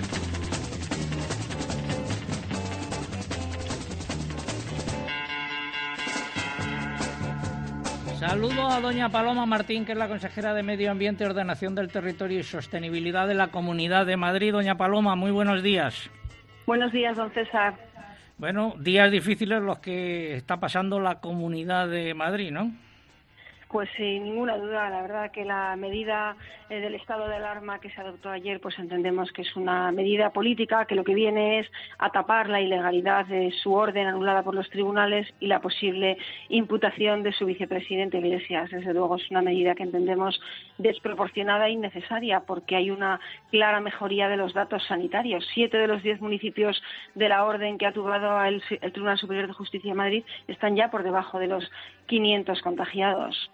Saludo a doña Paloma Martín, que es la consejera de Medio Ambiente, Ordenación del Territorio y Sostenibilidad de la Comunidad de Madrid. Doña Paloma, muy buenos días. Buenos días, don César. Bueno, días difíciles los que está pasando la Comunidad de Madrid, ¿no? Pues sin ninguna duda, la verdad que la medida eh, del estado de alarma que se adoptó ayer, pues entendemos que es una medida política que lo que viene es a tapar la ilegalidad de su orden anulada por los tribunales y la posible imputación de su vicepresidente Iglesias. Desde luego es una medida que entendemos desproporcionada e innecesaria porque hay una clara mejoría de los datos sanitarios. Siete de los diez municipios de la orden que ha tumbado el, el Tribunal Superior de Justicia de Madrid están ya por debajo de los quinientos contagiados.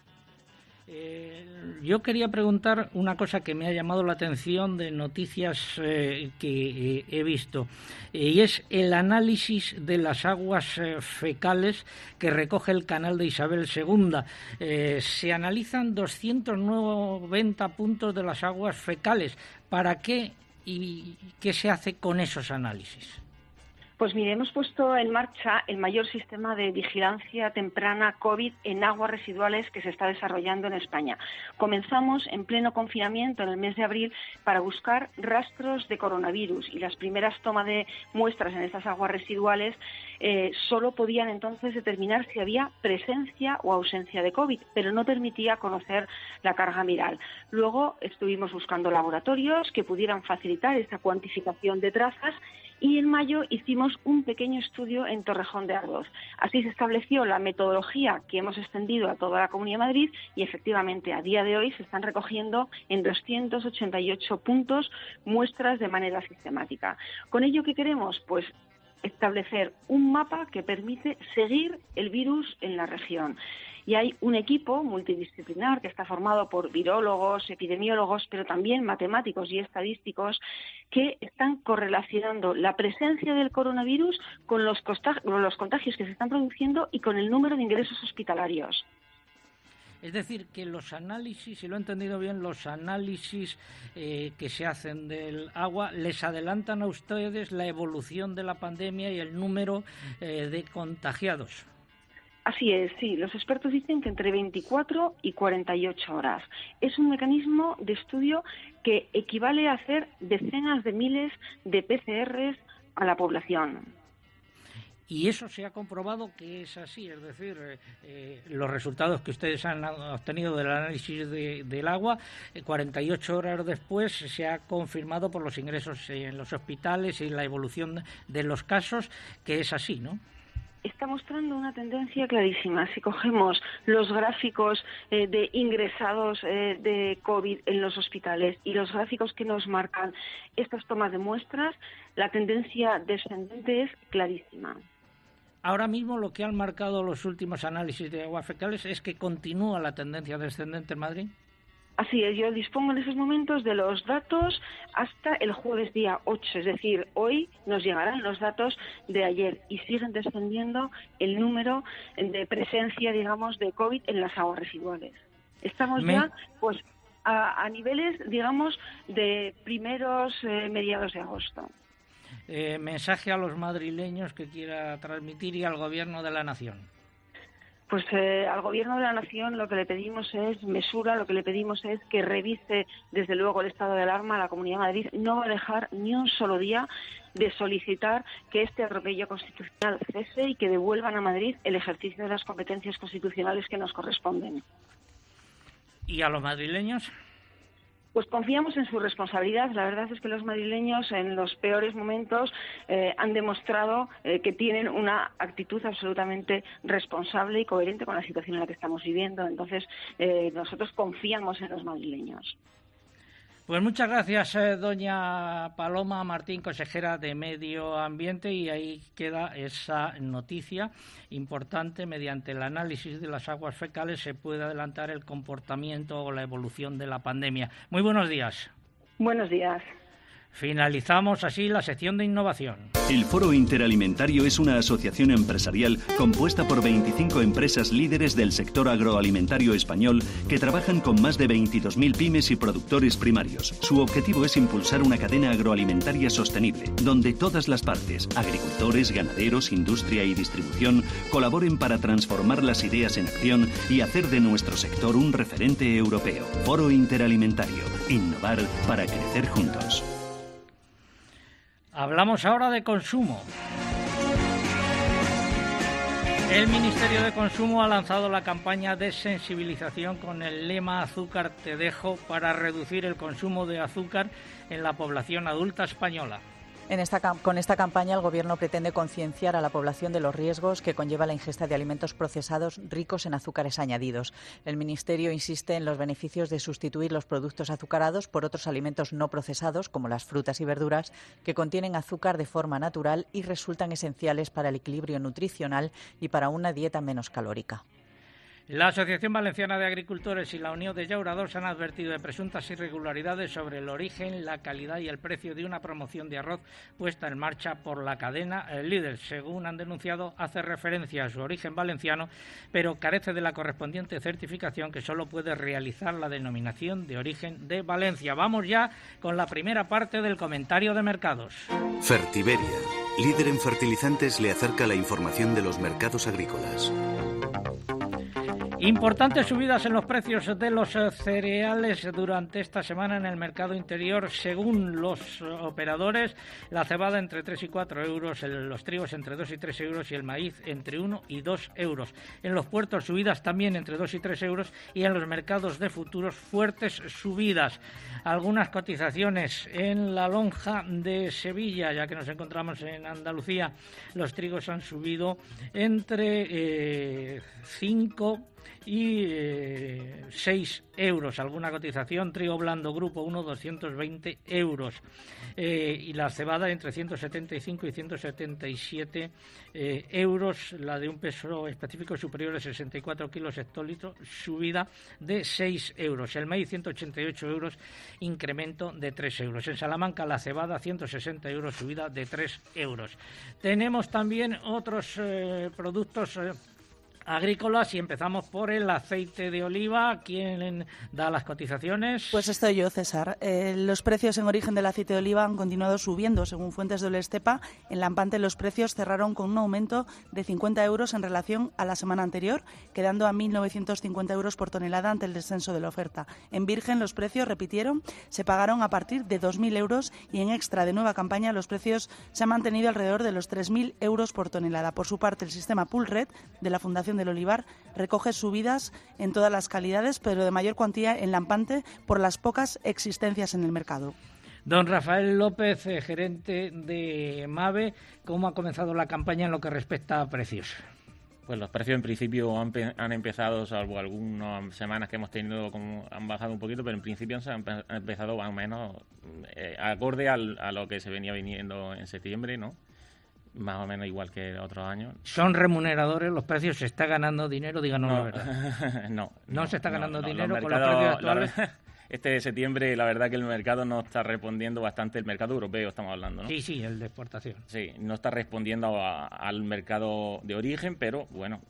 Eh, yo quería preguntar una cosa que me ha llamado la atención de noticias eh, que eh, he visto, eh, y es el análisis de las aguas eh, fecales que recoge el canal de Isabel segunda. Eh, se analizan doscientos noventa puntos de las aguas fecales. ¿Para qué y qué se hace con esos análisis? Pues mire, hemos puesto en marcha el mayor sistema de vigilancia temprana COVID en aguas residuales que se está desarrollando en España. Comenzamos en pleno confinamiento en el mes de abril para buscar rastros de coronavirus y las primeras tomas de muestras en estas aguas residuales eh, solo podían entonces determinar si había presencia o ausencia de COVID, pero no permitía conocer la carga viral. Luego estuvimos buscando laboratorios que pudieran facilitar esta cuantificación de trazas y en mayo hicimos un pequeño estudio en Torrejón de Ardoz. Así se estableció la metodología que hemos extendido a toda la Comunidad de Madrid y efectivamente a día de hoy se están recogiendo en doscientos ochenta y ocho puntos muestras de manera sistemática. ¿Con ello qué queremos? Pues establecer un mapa que permite seguir el virus en la región. Y hay un equipo multidisciplinar que está formado por virólogos, epidemiólogos, pero también matemáticos y estadísticos que están correlacionando la presencia del coronavirus con los, costa- con los contagios que se están produciendo y con el número de ingresos hospitalarios. Es decir, que los análisis, si lo he entendido bien, los análisis eh, que se hacen del agua les adelantan a ustedes la evolución de la pandemia y el número eh, de contagiados. Así es, sí. Los expertos dicen que entre veinticuatro y cuarenta y ocho horas. Es un mecanismo de estudio que equivale a hacer decenas de miles de P C Rs a la población. Y eso se ha comprobado que es así, es decir, eh, eh, los resultados que ustedes han obtenido del análisis de, del agua, eh, cuarenta y ocho horas después se ha confirmado por los ingresos en los hospitales y la evolución de los casos, que es así, ¿no? Está mostrando una tendencia clarísima. Si cogemos los gráficos eh, de ingresados eh, de COVID en los hospitales y los gráficos que nos marcan estas tomas de muestras, la tendencia descendente es clarísima. Ahora mismo lo que han marcado los últimos análisis de aguas fecales es que continúa la tendencia descendente en Madrid. Así es, yo dispongo en esos momentos de los datos hasta el jueves día ocho, es decir, hoy nos llegarán los datos de ayer y siguen descendiendo el número de presencia, digamos, de COVID en las aguas residuales. Estamos Me... ya, pues, a, a niveles, digamos, de primeros eh, mediados de agosto. Eh, mensaje a los madrileños que quiera transmitir y al Gobierno de la Nación. Pues eh, al Gobierno de la Nación lo que le pedimos es mesura, lo que le pedimos es que revise desde luego el estado de alarma. La Comunidad de Madrid no va a dejar ni un solo día de solicitar que este atropello constitucional cese y que devuelvan a Madrid el ejercicio de las competencias constitucionales que nos corresponden. ¿Y a los madrileños? Pues confiamos en su responsabilidad. La verdad es que los madrileños en los peores momentos eh, han demostrado eh, que tienen una actitud absolutamente responsable y coherente con la situación en la que estamos viviendo. Entonces, eh, nosotros confiamos en los madrileños. Pues muchas gracias, eh, doña Paloma Martín, consejera de Medio Ambiente, y ahí queda esa noticia importante. Mediante el análisis de las aguas fecales se puede adelantar el comportamiento o la evolución de la pandemia. Muy buenos días. Buenos días. Finalizamos así la sección de innovación. El Foro Interalimentario es una asociación empresarial compuesta por veinticinco empresas líderes del sector agroalimentario español que trabajan con más de veintidós mil pymes y productores primarios. Su objetivo es impulsar una cadena agroalimentaria sostenible, donde todas las partes, agricultores, ganaderos, industria y distribución, colaboren para transformar las ideas en acción y hacer de nuestro sector un referente europeo. Foro Interalimentario. Innovar para crecer juntos. Hablamos ahora de consumo. El Ministerio de Consumo ha lanzado la campaña de sensibilización con el lema Azúcar te dejo para reducir el consumo de azúcar en la población adulta española. En esta, con esta campaña el Gobierno pretende concienciar a la población de los riesgos que conlleva la ingesta de alimentos procesados ricos en azúcares añadidos. El Ministerio insiste en los beneficios de sustituir los productos azucarados por otros alimentos no procesados, como las frutas y verduras, que contienen azúcar de forma natural y resultan esenciales para el equilibrio nutricional y para una dieta menos calórica. La Asociación Valenciana de Agricultores y la Unión de Llauradors han advertido de presuntas irregularidades sobre el origen, la calidad y el precio de una promoción de arroz puesta en marcha por la cadena Lidl. Según han denunciado, hace referencia a su origen valenciano, pero carece de la correspondiente certificación que solo puede realizar la denominación de origen de Valencia. Vamos ya con la primera parte del comentario de mercados. Fertiberia, líder en fertilizantes, le acerca la información de los mercados agrícolas. Importantes subidas en los precios de los cereales durante esta semana en el mercado interior. Según los operadores, la cebada entre tres y cuatro euros, los trigos entre dos y tres euros y el maíz entre uno y dos euros. En los puertos subidas también entre dos y tres euros y en los mercados de futuros fuertes subidas. Algunas cotizaciones en la lonja de Sevilla, ya que nos encontramos en Andalucía. Los trigos han subido entre eh, cinco y eh, seis euros. Alguna cotización, trigo blando grupo uno, doscientos veinte euros. Eh, y la cebada entre ciento setenta y cinco y ciento setenta y siete eh, euros. La de un peso específico superior a sesenta y cuatro kilos hectolitro, subida de seis euros. El maíz ciento ochenta y ocho euros, incremento de tres euros. En Salamanca la cebada ciento sesenta euros, subida de tres euros. Tenemos también otros eh, productos eh, agrícolas y empezamos por el aceite de oliva. ¿Quién da las cotizaciones? Pues estoy yo, César. Eh, los precios en origen del aceite de oliva han continuado subiendo. Según fuentes de Olestepa, en Lampante los precios cerraron con un aumento de cincuenta euros en relación a la semana anterior, quedando a mil novecientos cincuenta euros por tonelada ante el descenso de la oferta. En Virgen los precios repitieron, se pagaron a partir de dos mil euros y en Extra de nueva campaña los precios se han mantenido alrededor de los tres mil euros por tonelada. Por su parte, el sistema Poolred de la Fundación del Olivar recoge subidas en todas las calidades, pero de mayor cuantía en Lampante por las pocas existencias en el mercado. Don Rafael López, eh, gerente de MAVE, ¿cómo ha comenzado la campaña en lo que respecta a precios? Pues los precios en principio han, han empezado, salvo algunas semanas que hemos tenido, como han bajado un poquito, pero en principio han, han empezado más o menos eh, acorde al, a lo que se venía viniendo en septiembre, ¿no? Más o menos igual que otros años. ¿Son remuneradores los precios? ¿Se está ganando dinero? Díganos no, la verdad. no, no. ¿No se está ganando no, dinero los con mercados, los precios actuales? La, este septiembre, la verdad que el mercado no está respondiendo bastante, el mercado europeo estamos hablando, ¿no? Sí, sí, el de exportación. Sí, no está respondiendo a, al mercado de origen, pero bueno,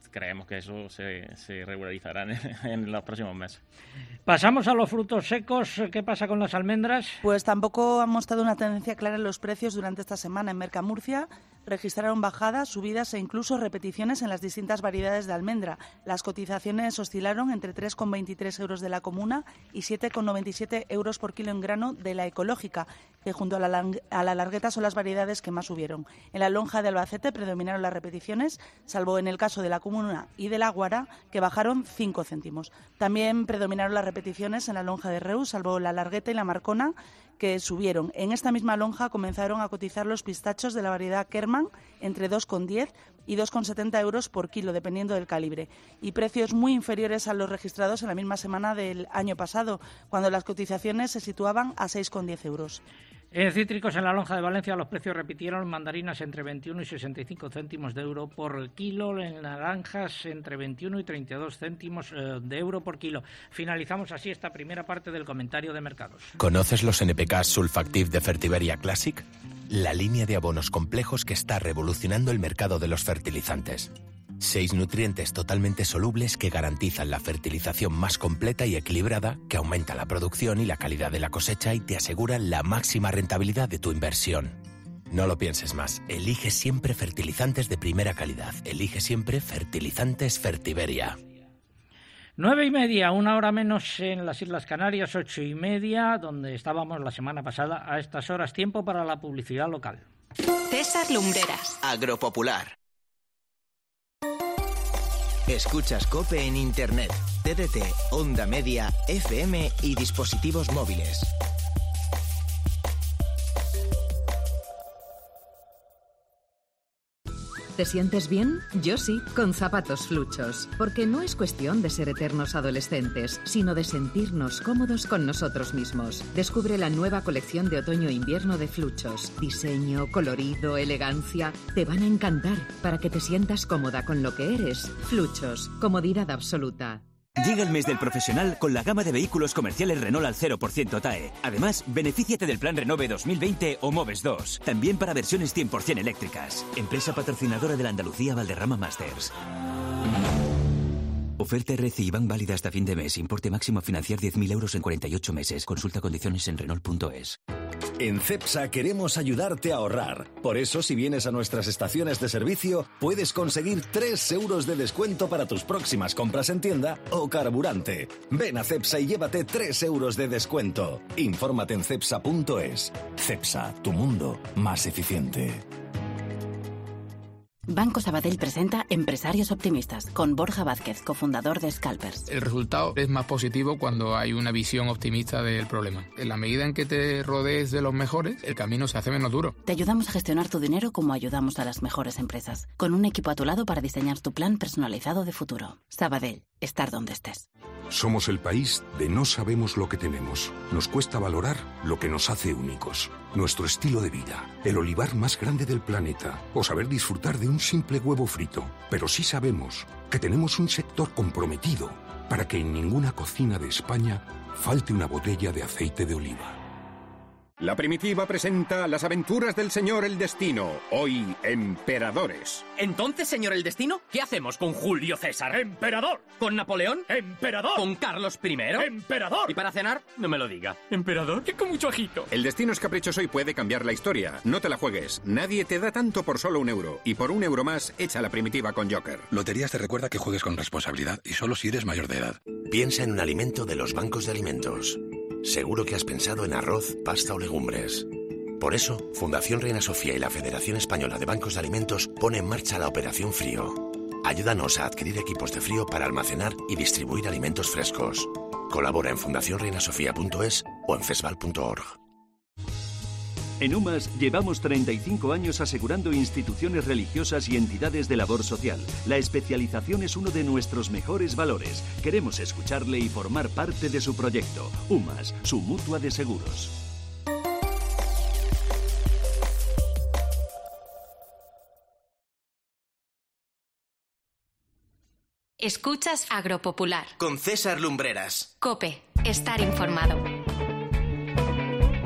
creemos que eso se, se regularizará en, en los próximos meses. Pasamos a los frutos secos. ¿Qué pasa con las almendras? Pues tampoco han mostrado una tendencia clara en los precios durante esta semana. En Mercamurcia registraron bajadas, subidas e incluso repeticiones en las distintas variedades de almendra. Las cotizaciones oscilaron entre tres coma veintitrés euros de la comuna y siete coma noventa y siete euros por kilo en grano de la ecológica, que junto a la, a la largueta son las variedades que más subieron. En la lonja de Albacete predominaron las repeticiones, salvo en el caso de la comuna y de la Guara, que bajaron cinco céntimos. También predominaron las repeticiones en la lonja de Reus, salvo la largueta y la marcona, que subieron. En esta misma lonja comenzaron a cotizar los pistachos de la variedad Kerman entre dos coma diez y dos coma setenta euros por kilo, dependiendo del calibre, y precios muy inferiores a los registrados en la misma semana del año pasado, cuando las cotizaciones se situaban a seis coma diez euros. En cítricos, en la lonja de Valencia, los precios repitieron: mandarinas entre veintiuno y sesenta y cinco céntimos de euro por kilo, en naranjas entre veintiuno y treinta y dos céntimos de euro por kilo. Finalizamos así esta primera parte del comentario de mercados. ¿Conoces los N P K Sulfactive de Fertiberia Classic? La línea de abonos complejos que está revolucionando el mercado de los fertilizantes. Seis nutrientes totalmente solubles que garantizan la fertilización más completa y equilibrada, que aumenta la producción y la calidad de la cosecha y te aseguran la máxima rentabilidad de tu inversión. No lo pienses más. Elige siempre fertilizantes de primera calidad. Elige siempre fertilizantes Fertiberia. Nueve y media, una hora menos en las Islas Canarias, ocho y media, donde estábamos la semana pasada a estas horas. Tiempo para la publicidad local. César Lumbreras. Agropopular. Escuchas COPE en Internet, T D T, Onda Media, F M y dispositivos móviles. ¿Te sientes bien? Yo sí, con zapatos Fluchos. Porque no es cuestión de ser eternos adolescentes, sino de sentirnos cómodos con nosotros mismos. Descubre la nueva colección de otoño-invierno de Fluchos. Diseño, colorido, elegancia. Te van a encantar para que te sientas cómoda con lo que eres. Fluchos, comodidad absoluta. Llega el mes del profesional con la gama de vehículos comerciales Renault al cero por ciento T A E. Además, benefíciate del plan Renove dos mil veinte o Moves dos. También para versiones cien por ciento eléctricas. Empresa patrocinadora de la Andalucía Valderrama Masters. Oferta R C I Bank válida hasta fin de mes. Importe máximo a financiar diez mil euros en cuarenta y ocho meses. Consulta condiciones en Renault punto es. En Cepsa queremos ayudarte a ahorrar. Por eso, si vienes a nuestras estaciones de servicio, puedes conseguir tres euros de descuento para tus próximas compras en tienda o carburante. Ven a Cepsa y llévate tres euros de descuento. Infórmate en cepsa punto es. Cepsa, tu mundo más eficiente. Banco Sabadell presenta Empresarios Optimistas, con Borja Vázquez, cofundador de Scalpers. El resultado es más positivo cuando hay una visión optimista del problema. En la medida en que te rodees de los mejores, el camino se hace menos duro. Te ayudamos a gestionar tu dinero como ayudamos a las mejores empresas, con un equipo a tu lado para diseñar tu plan personalizado de futuro. Sabadell, estar donde estés. Somos el país de no sabemos lo que tenemos. Nos cuesta valorar lo que nos hace únicos. Nuestro estilo de vida, el olivar más grande del planeta, o saber disfrutar de un simple huevo frito. Pero sí sabemos que tenemos un sector comprometido para que en ninguna cocina de España falte una botella de aceite de oliva. La Primitiva presenta Las aventuras del Señor el Destino, hoy Emperadores. Entonces, señor el Destino, ¿qué hacemos con Julio César? ¡Emperador! ¿Con Napoleón? ¡Emperador! ¿Con Carlos primero? ¡Emperador! ¿Y para cenar? No me lo diga. ¿Emperador? ¿Qué con mucho ajito? El destino es caprichoso y puede cambiar la historia. No te la juegues. Nadie te da tanto por solo un euro. Y por un euro más, echa La Primitiva con Joker. Loterías te recuerda que juegues con responsabilidad y solo si eres mayor de edad. Piensa en un alimento de los bancos de alimentos. Seguro que has pensado en arroz, pasta o legumbres. Por eso, Fundación Reina Sofía y la Federación Española de Bancos de Alimentos pone en marcha la Operación Frío. Ayúdanos a adquirir equipos de frío para almacenar y distribuir alimentos frescos. Colabora en fundación reina sofía punto es o en fesval punto org. En UMAS llevamos treinta y cinco años asegurando instituciones religiosas y entidades de labor social. La especialización es uno de nuestros mejores valores. Queremos escucharle y formar parte de su proyecto. UMAS, su mutua de seguros. Escuchas Agropopular. Con César Lumbreras. COPE, estar informado.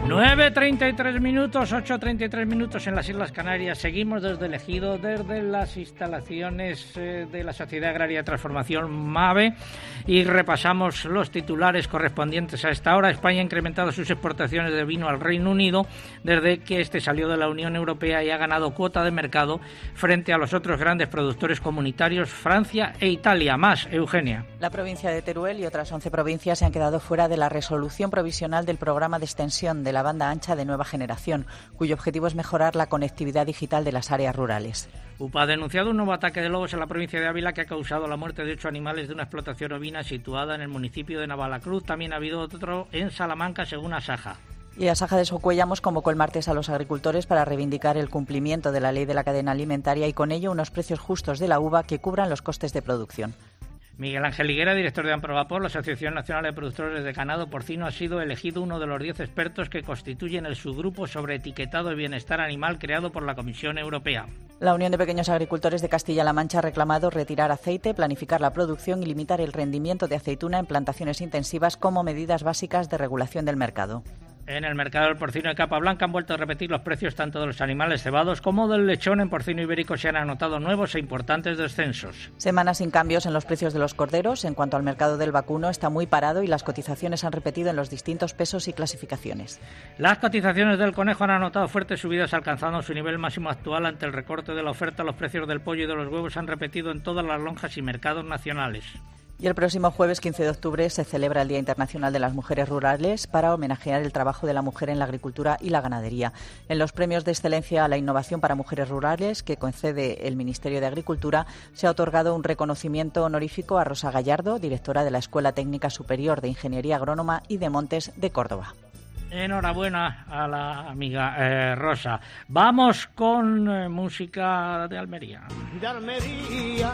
nueve treinta y tres minutos, ocho treinta y tres minutos en las Islas Canarias. Seguimos desde el Ejido, desde las instalaciones eh, de la Sociedad Agraria de Transformación MAVE, y repasamos los titulares correspondientes a esta hora. España ha incrementado sus exportaciones de vino al Reino Unido desde que este salió de la Unión Europea y ha ganado cuota de mercado frente a los otros grandes productores comunitarios, Francia e Italia. Más, Eugenia. La provincia de Teruel y otras once provincias se han quedado fuera de la resolución provisional del programa de extensión de la banda ancha de nueva generación, cuyo objetivo es mejorar la conectividad digital de las áreas rurales. U P A ha denunciado un nuevo ataque de lobos en la provincia de Ávila que ha causado la muerte de ocho animales de una explotación ovina situada en el municipio de Navalacruz. También ha habido otro en Salamanca, según Asaja. Y Asaja de Socuellamos convocó el martes a los agricultores para reivindicar el cumplimiento de la ley de la cadena alimentaria y con ello unos precios justos de la uva que cubran los costes de producción. Miguel Ángel Higuera, director de Amprobapor, la Asociación Nacional de Productores de Ganado Porcino, ha sido elegido uno de los diez expertos que constituyen el subgrupo sobre etiquetado de bienestar animal creado por la Comisión Europea. La Unión de Pequeños Agricultores de Castilla-La Mancha ha reclamado retirar aceite, planificar la producción y limitar el rendimiento de aceituna en plantaciones intensivas como medidas básicas de regulación del mercado. En el mercado del porcino de capa blanca han vuelto a repetir los precios tanto de los animales cebados como del lechón. En porcino ibérico se han anotado nuevos e importantes descensos. Semana sin cambios en los precios de los corderos. En cuanto al mercado del vacuno, está muy parado y las cotizaciones han repetido en los distintos pesos y clasificaciones. Las cotizaciones del conejo han anotado fuertes subidas, alcanzando su nivel máximo actual ante el recorte de la oferta. Los precios del pollo y de los huevos han repetido en todas las lonjas y mercados nacionales. Y el próximo jueves quince de octubre se celebra el Día Internacional de las Mujeres Rurales para homenajear el trabajo de la mujer en la agricultura y la ganadería. En los premios de excelencia a la innovación para mujeres rurales que concede el Ministerio de Agricultura se ha otorgado un reconocimiento honorífico a Rosa Gallardo, directora de la Escuela Técnica Superior de Ingeniería Agrónoma y de Montes de Córdoba. Enhorabuena a la amiga eh, Rosa. Vamos con eh, música de Almería. De Almería.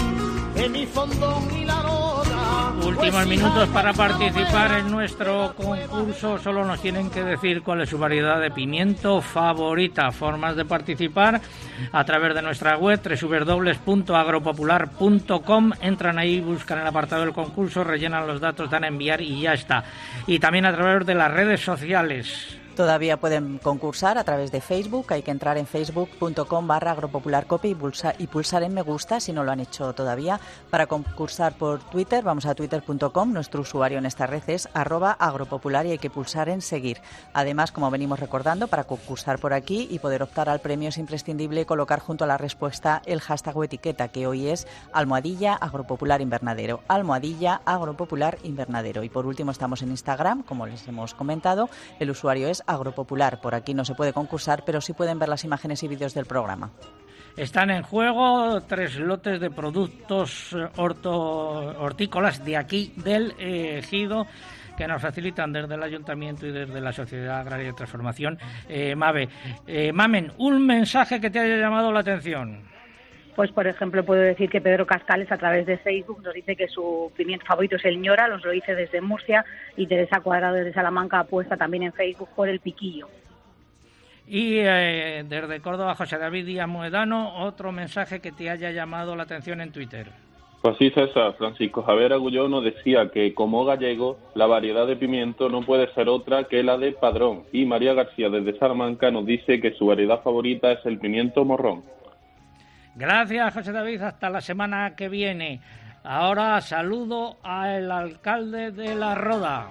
En mi fondón y la lora. Últimos minutos para participar en nuestro concurso. Solo nos tienen que decir cuál es su variedad de pimiento favorita. Formas de participar a través de nuestra web doble u doble u doble u punto agropopular punto com. Entran ahí, buscan el apartado del concurso, rellenan los datos, dan a enviar y ya está. Y también a través de las redes sociales. Todavía pueden concursar a través de Facebook. Hay que entrar en facebook punto com barra agropopularcope y pulsar, y pulsar en me gusta si no lo han hecho todavía. Para concursar por Twitter, vamos a twitter punto com. Nuestro usuario en esta red es arroba agropopular y hay que pulsar en seguir. Además, como venimos recordando, para concursar por aquí y poder optar al premio es imprescindible colocar junto a la respuesta el hashtag o etiqueta, que hoy es almohadilla agropopular invernadero. Almohadilla agropopular invernadero. Y por último estamos en Instagram, como les hemos comentado. El usuario es agropopular. Por aquí no se puede concursar, pero sí pueden ver las imágenes y vídeos del programa. Están en juego tres lotes de productos horto, hortícolas de aquí del Ejido que nos facilitan desde el Ayuntamiento y desde la Sociedad Agraria de Transformación eh, MAVE. Eh, Mamen, un mensaje que te haya llamado la atención. Pues, por ejemplo, puedo decir que Pedro Cascales, a través de Facebook, nos dice que su pimiento favorito es el ñora, nos lo dice desde Murcia, y Teresa Cuadrado desde Salamanca apuesta también en Facebook por el piquillo. Y eh, desde Córdoba, José David Díaz Moedano, otro mensaje que te haya llamado la atención en Twitter. Pues sí, César. Francisco Javier Agulló nos decía que, como gallego, la variedad de pimiento no puede ser otra que la de Padrón. Y María García, desde Salamanca, nos dice que su variedad favorita es el pimiento morrón. Gracias, José David. Hasta la semana que viene. Ahora saludo al alcalde de La Roda.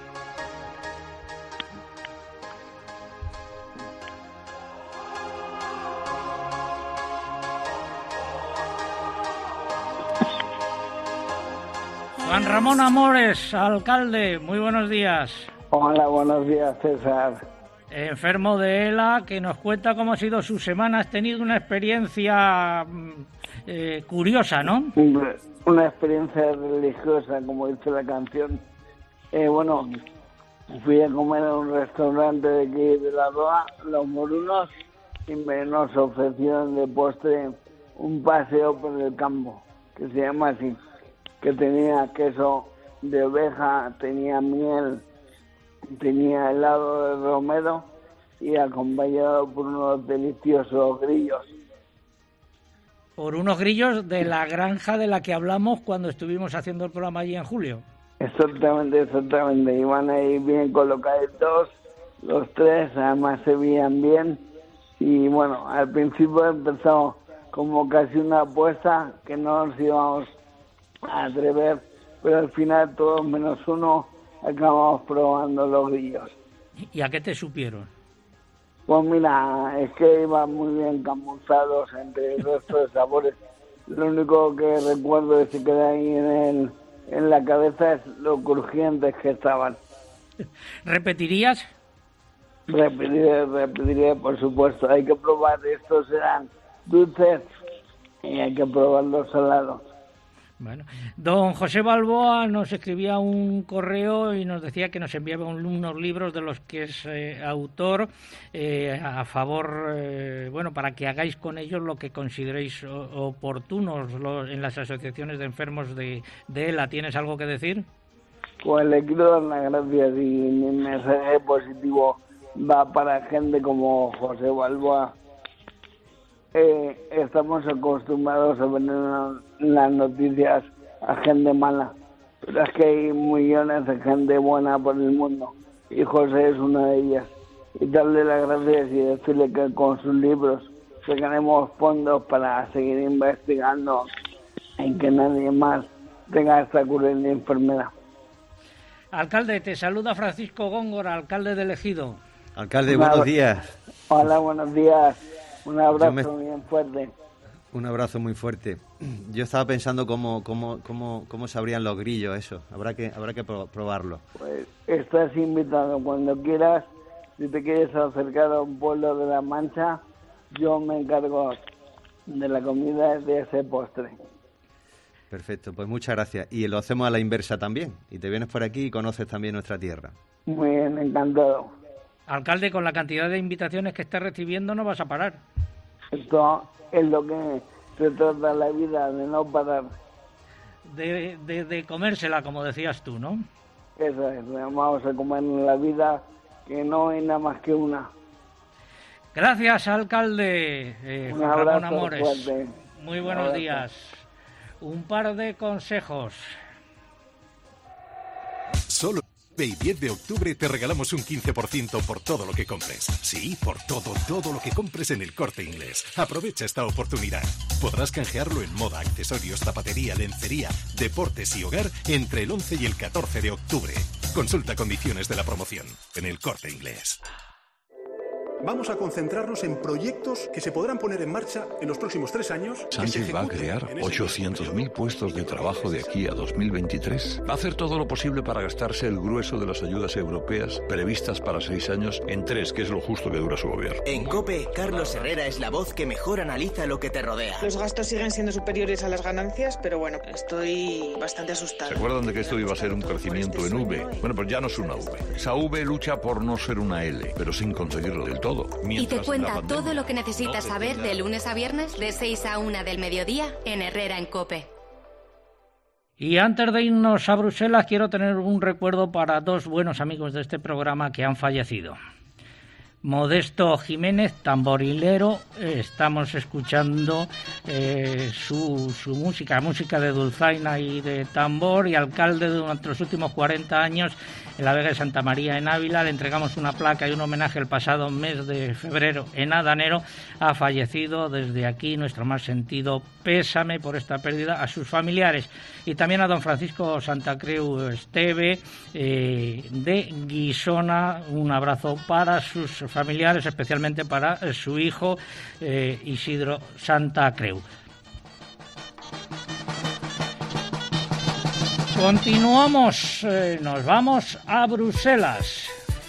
Juan Ramón Amores, alcalde, muy buenos días. Hola, buenos días, César. Enfermo de ELA, que nos cuenta cómo ha sido su semana. Has tenido una experiencia eh, curiosa, ¿no? Una experiencia religiosa, como dice la canción. Eh, bueno, fui a comer a un restaurante de aquí de La Roda, Los Morunos, y me nos ofrecieron de postre un paseo por el campo, que se llama así, que tenía queso de oveja, tenía miel, tenía helado de romero y acompañado por unos deliciosos grillos. Por unos grillos de la granja de la que hablamos cuando estuvimos haciendo el programa allí en julio. Exactamente, exactamente. Iban ahí bien colocaditos los tres, además se veían bien. Y bueno, al principio empezó como casi una apuesta que no nos íbamos a atrever, pero al final todos menos uno acabamos probando los grillos. ¿Y a qué te supieron? Pues mira, es que iban muy bien camuflados entre el resto de sabores. Lo único que recuerdo que se queda ahí en, el, en la cabeza es lo crujientes que estaban. ¿Repetirías? Repetiré, repetiré, por supuesto. Hay que probar, estos serán dulces y hay que probarlos salados. Bueno, don José Balboa nos escribía un correo y nos decía que nos enviaba un, unos libros de los que es eh, autor eh, a favor, eh, bueno, para que hagáis con ellos lo que consideréis o, oportunos los, en las asociaciones de enfermos de, de ELA. ¿Tienes algo que decir? Pues le quiero dar las gracias y mi mensaje positivo va para gente como José Balboa. Eh, estamos acostumbrados a ver en las noticias a gente mala, pero es que hay millones de gente buena por el mundo y José es una de ellas. Y darle las gracias y decirle que con sus libros sacaremos fondos para seguir investigando en que nadie más tenga esta cruel enfermedad. Alcalde, te saluda Francisco Góngora, alcalde de Ejido. Alcalde, buenos días. Hola, buenos días. Un abrazo me... bien fuerte. Un abrazo muy fuerte. Yo estaba pensando cómo cómo cómo cómo sabrían los grillos eso. Habrá que habrá que probarlo. Pues estás invitado cuando quieras. Si te quieres acercar a un pueblo de La Mancha, yo me encargo de la comida de ese postre. Perfecto, pues muchas gracias. Y lo hacemos a la inversa también. Y te vienes por aquí y conoces también nuestra tierra. Muy bien, encantado. Alcalde, con la cantidad de invitaciones que estás recibiendo no vas a parar. Esto es lo que se trata la vida, de no parar. De, de, de comérsela, como decías tú, ¿no? Eso es, vamos a comer la vida, que no hay nada más que una. Gracias, alcalde. Eh, Un Juan abrazo Ramón Amores. Fuerte. Muy buenos días. Un par de consejos. Solo el diez de octubre te regalamos un quince por ciento por todo lo que compres. Sí, por todo, todo lo que compres en El Corte Inglés. Aprovecha esta oportunidad. Podrás canjearlo en moda, accesorios, zapatería, lencería, deportes y hogar entre el once y el catorce de octubre. Consulta condiciones de la promoción en El Corte Inglés. Vamos a concentrarnos en proyectos que se podrán poner en marcha en los próximos tres años. Sánchez va a crear ochocientos mil puestos de trabajo de aquí a dos mil veintitrés. Va a hacer todo lo posible para gastarse el grueso de las ayudas europeas previstas para seis años en tres, que es lo justo que dura su gobierno. En COPE, Carlos Herrera es la voz que mejor analiza lo que te rodea. Los gastos siguen siendo superiores a las ganancias, pero bueno, estoy bastante asustada. ¿Se acuerdan de que esto iba a ser un crecimiento en V? Bueno, pues ya no es una V. Esa V lucha por no ser una L, pero sin conseguirlo del todo. Y te cuenta todo lo que necesitas saber de lunes a viernes de seis a una del mediodía en Herrera en COPE. Y antes de irnos a Bruselas, quiero tener un recuerdo para dos buenos amigos de este programa que han fallecido. Modesto Jiménez, tamborilero, eh, estamos escuchando eh, su, su música, música de dulzaina y de tambor, y alcalde durante los últimos cuarenta años en la Vega de Santa María en Ávila. Le entregamos una placa y un homenaje el pasado mes de febrero en Adanero. Ha fallecido. Desde aquí nuestro más sentido pésame por esta pérdida a sus familiares, y también a don Francisco Santa Creu Esteve eh, de Guisona. Un abrazo para sus familiares, especialmente para eh, su hijo eh, Isidro Santa Creu. Continuamos, eh, nos vamos a Bruselas.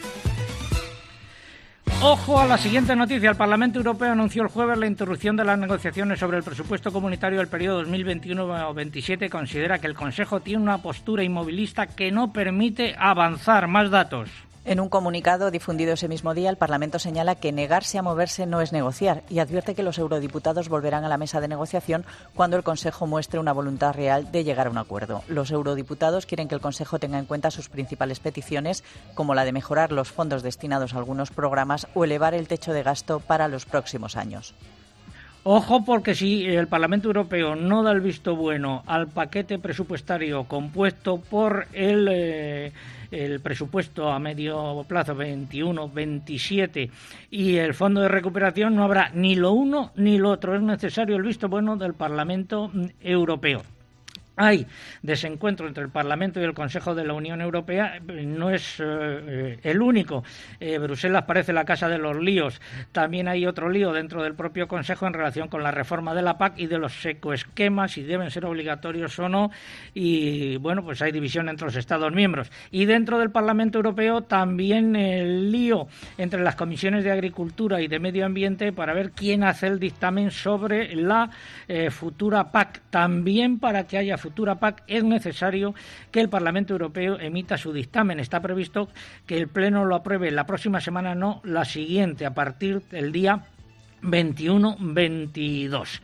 Ojo a la siguiente noticia. El Parlamento Europeo anunció el jueves la interrupción de las negociaciones sobre el presupuesto comunitario del periodo dos mil veintiuno a veintisiete. Considera que el Consejo tiene una postura inmovilista que no permite avanzar. Más datos. En un comunicado difundido ese mismo día, el Parlamento señala que negarse a moverse no es negociar y advierte que los eurodiputados volverán a la mesa de negociación cuando el Consejo muestre una voluntad real de llegar a un acuerdo. Los eurodiputados quieren que el Consejo tenga en cuenta sus principales peticiones, como la de mejorar los fondos destinados a algunos programas o elevar el techo de gasto para los próximos años. Ojo, porque si el Parlamento Europeo no da el visto bueno al paquete presupuestario compuesto por el, eh, el presupuesto a medio plazo veintiuno veintisiete y el Fondo de Recuperación, no habrá ni lo uno ni lo otro. Es necesario el visto bueno del Parlamento Europeo. Hay desencuentro entre el Parlamento y el Consejo de la Unión Europea, no es eh, el único. Eh, Bruselas parece la casa de los líos. También hay otro lío dentro del propio Consejo en relación con la reforma de la P A C y de los ecoesquemas, si deben ser obligatorios o no. Y bueno, pues hay división entre los Estados miembros. Y dentro del Parlamento Europeo también el lío entre las comisiones de Agricultura y de Medio Ambiente para ver quién hace el dictamen sobre la eh, futura P A C. También para que haya futura P A C es necesario que el Parlamento Europeo emita su dictamen. Está previsto que el Pleno lo apruebe la próxima semana, no la siguiente, a partir del día veintiuno veintidós.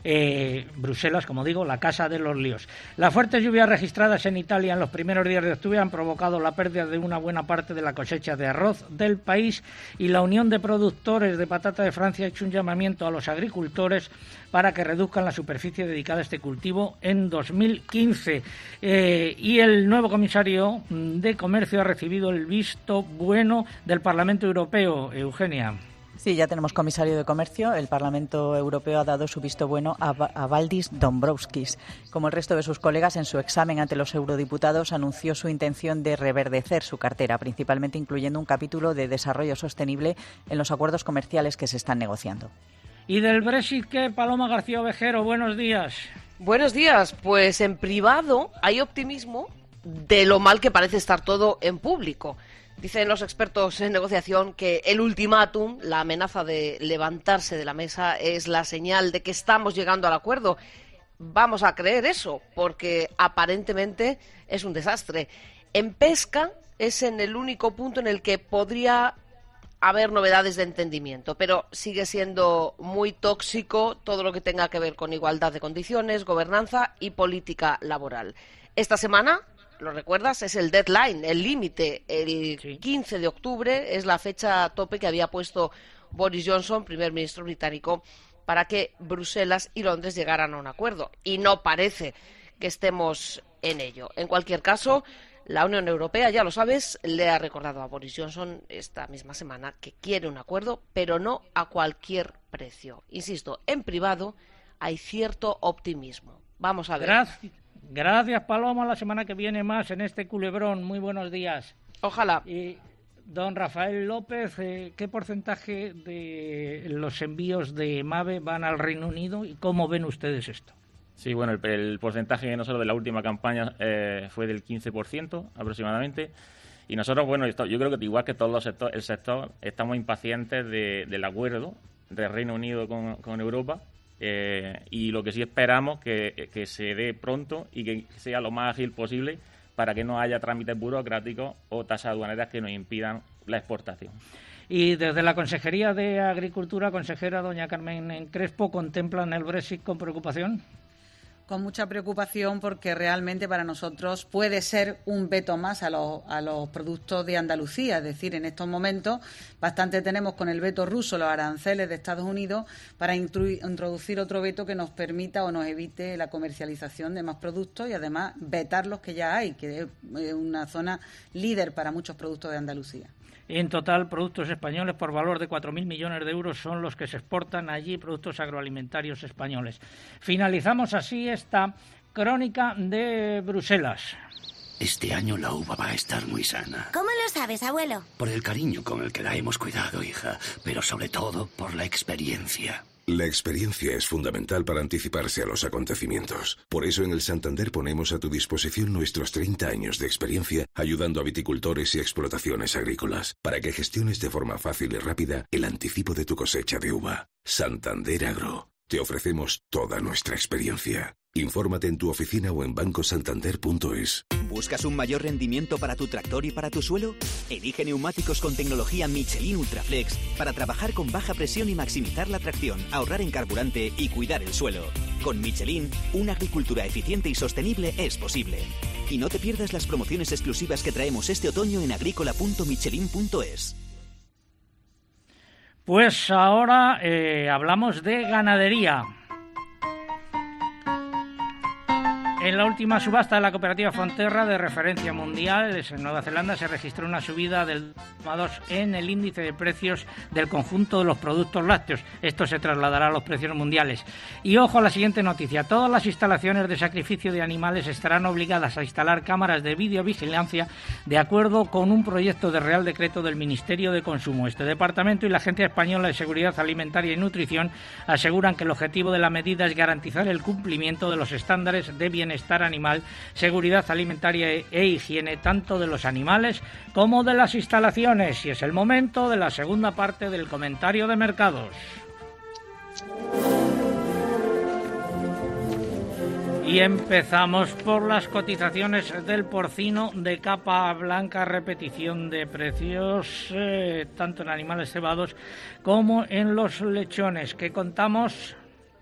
Eh, Bruselas, como digo, la casa de los líos. Las fuertes lluvias registradas en Italia en los primeros días de octubre han provocado la pérdida de una buena parte de la cosecha de arroz del país, y la Unión de Productores de Patata de Francia ha hecho un llamamiento a los agricultores para que reduzcan la superficie dedicada a este cultivo en dos mil quince. Eh, y el nuevo comisario de Comercio ha recibido el visto bueno del Parlamento Europeo. Eugenia. Sí, ya tenemos comisario de Comercio. El Parlamento Europeo ha dado su visto bueno a, a Valdis Dombrovskis. Como el resto de sus colegas, en su examen ante los eurodiputados anunció su intención de reverdecer su cartera, principalmente incluyendo un capítulo de desarrollo sostenible en los acuerdos comerciales que se están negociando. ¿Y del Brexit qué? Paloma García Ovejero, buenos días. Buenos días. Pues en privado hay optimismo de lo mal que parece estar todo en público. Dicen los expertos en negociación que el ultimátum, la amenaza de levantarse de la mesa, es la señal de que estamos llegando al acuerdo. Vamos a creer eso, porque aparentemente es un desastre. En pesca es en el único punto en el que podría haber novedades de entendimiento, pero sigue siendo muy tóxico todo lo que tenga que ver con igualdad de condiciones, gobernanza y política laboral. Esta semana, ¿lo recuerdas? Es el deadline, el límite. El sí. quince de octubre es la fecha tope que había puesto Boris Johnson, primer ministro británico, para que Bruselas y Londres llegaran a un acuerdo. Y no parece que estemos en ello. En cualquier caso, la Unión Europea, ya lo sabes, le ha recordado a Boris Johnson esta misma semana que quiere un acuerdo, pero no a cualquier precio. Insisto, en privado hay cierto optimismo. Vamos a ver. Gracias. Gracias, Paloma. La semana que viene más en este culebrón. Muy buenos días. Ojalá. Y don Rafael López, eh, ¿qué porcentaje de los envíos de MAVE van al Reino Unido y cómo ven ustedes esto? Sí, bueno, el, el porcentaje nosotros de la última campaña eh, fue del quince por ciento aproximadamente. Y nosotros, bueno, esto, yo creo que igual que todos los sectores, el sector, estamos impacientes de, del acuerdo del Reino Unido con, con Europa. Eh, y lo que sí esperamos que, que se dé pronto y que sea lo más ágil posible para que no haya trámites burocráticos o tasas aduaneras que nos impidan la exportación. Y desde la Consejería de Agricultura, consejera doña Carmen Crespo, ¿contemplan el Brexit con preocupación? Con mucha preocupación, porque realmente para nosotros puede ser un veto más a los, a los productos de Andalucía. Es decir, en estos momentos bastante tenemos con el veto ruso, los aranceles de Estados Unidos, para intru- introducir otro veto que nos permita o nos evite la comercialización de más productos y además vetar los que ya hay, que es una zona líder para muchos productos de Andalucía. En total, productos españoles por valor de cuatro mil millones de euros son los que se exportan allí, productos agroalimentarios españoles. Finalizamos así esta crónica de Bruselas. Este año la uva va a estar muy sana. ¿Cómo lo sabes, abuelo? Por el cariño con el que la hemos cuidado, hija, pero sobre todo por la experiencia. La experiencia es fundamental para anticiparse a los acontecimientos. Por eso en el Santander ponemos a tu disposición nuestros treinta años de experiencia ayudando a viticultores y explotaciones agrícolas para que gestiones de forma fácil y rápida el anticipo de tu cosecha de uva. Santander Agro. Te ofrecemos toda nuestra experiencia. Infórmate en tu oficina o en banco santander punto es. ¿Buscas un mayor rendimiento para tu tractor y para tu suelo? Elige neumáticos con tecnología Michelin Ultraflex para trabajar con baja presión y maximizar la tracción, ahorrar en carburante y cuidar el suelo. Con Michelin, una agricultura eficiente y sostenible es posible. Y no te pierdas las promociones exclusivas que traemos este otoño en agrícola punto michelin punto es. Pues ahora eh, hablamos de ganadería. En la última subasta de la cooperativa Fonterra, de referencia mundial, en Nueva Zelanda, se registró una subida del dos coma dos en el índice de precios del conjunto de los productos lácteos. Esto se trasladará a los precios mundiales. Y ojo a la siguiente noticia. Todas las instalaciones de sacrificio de animales estarán obligadas a instalar cámaras de videovigilancia de acuerdo con un proyecto de Real Decreto del Ministerio de Consumo. Este departamento y la Agencia Española de Seguridad Alimentaria y Nutrición aseguran que el objetivo de la medida es garantizar el cumplimiento de los estándares de bienestar Bienestar animal, seguridad alimentaria e higiene tanto de los animales como de las instalaciones. Y es el momento de la segunda parte del comentario de mercados. Y empezamos por las cotizaciones del porcino de capa blanca, repetición de precios eh, tanto en animales cebados como en los lechones, que contamos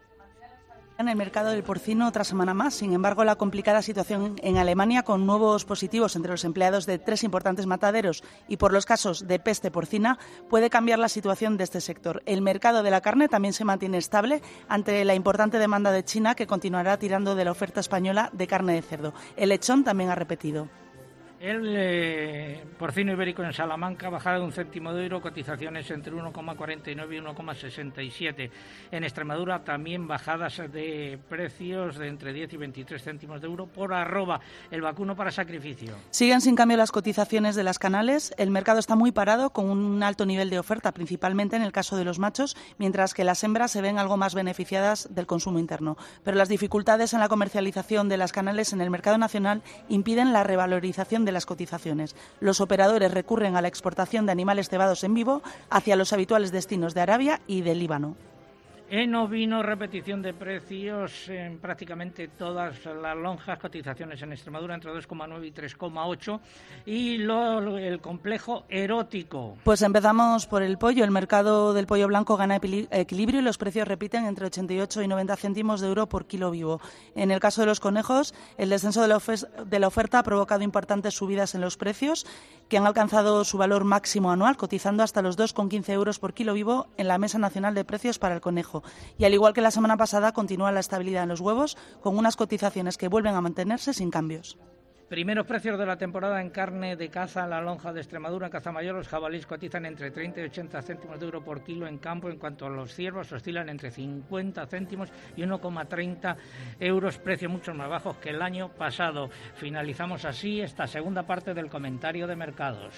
en el mercado del porcino otra semana más. Sin embargo, la complicada situación en Alemania, con nuevos positivos entre los empleados de tres importantes mataderos y por los casos de peste porcina, puede cambiar la situación de este sector. El mercado de la carne también se mantiene estable ante la importante demanda de China, que continuará tirando de la oferta española de carne de cerdo. El lechón también ha repetido. El eh, porcino ibérico en Salamanca bajada de un céntimo de euro, cotizaciones entre uno coma cuarenta y nueve y uno coma sesenta y siete. En Extremadura también bajadas de precios de entre diez y veintitrés céntimos de euro por arroba. El vacuno para sacrificio. Siguen sin cambio las cotizaciones de las canales. El mercado está muy parado, con un alto nivel de oferta, principalmente en el caso de los machos, mientras que las hembras se ven algo más beneficiadas del consumo interno. Pero las dificultades en la comercialización de las canales en el mercado nacional impiden la revalorización de las cotizaciones. Los operadores recurren a la exportación de animales cebados en vivo hacia los habituales destinos de Arabia y del Líbano. En ovino, repetición de precios en prácticamente todas las lonjas, cotizaciones en Extremadura entre dos coma nueve y tres coma ocho. Y lo, el complejo erótico. Pues empezamos por el pollo. El mercado del pollo blanco gana equilibrio y los precios repiten entre ochenta y ocho y noventa céntimos de euro por kilo vivo. En el caso de los conejos, el descenso de la, de la oferta ha provocado importantes subidas en los precios, que han alcanzado su valor máximo anual, cotizando hasta los dos coma quince euros por kilo vivo en la Mesa Nacional de Precios para el Conejo. Y al igual que la semana pasada, continúa la estabilidad en los huevos, con unas cotizaciones que vuelven a mantenerse sin cambios. Primeros precios de la temporada en carne de caza, la lonja de Extremadura, en caza mayor, los jabalíes cotizan entre treinta y ochenta céntimos de euro por kilo en campo. En cuanto a los ciervos, oscilan entre cincuenta céntimos y uno coma treinta euros, precios mucho más bajos que el año pasado. Finalizamos así esta segunda parte del comentario de mercados.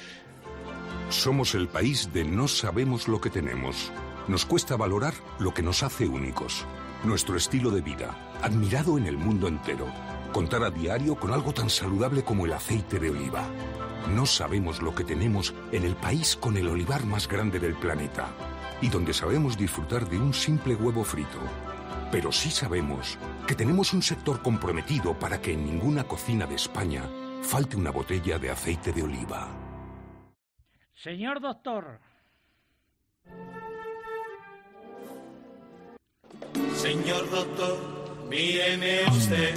Somos el país de no sabemos lo que tenemos. Nos cuesta valorar lo que nos hace únicos. Nuestro estilo de vida, admirado en el mundo entero. Contar a diario con algo tan saludable como el aceite de oliva. No sabemos lo que tenemos en el país con el olivar más grande del planeta y donde sabemos disfrutar de un simple huevo frito. Pero sí sabemos que tenemos un sector comprometido para que en ninguna cocina de España falte una botella de aceite de oliva. Señor doctor. Señor doctor, míreme usted.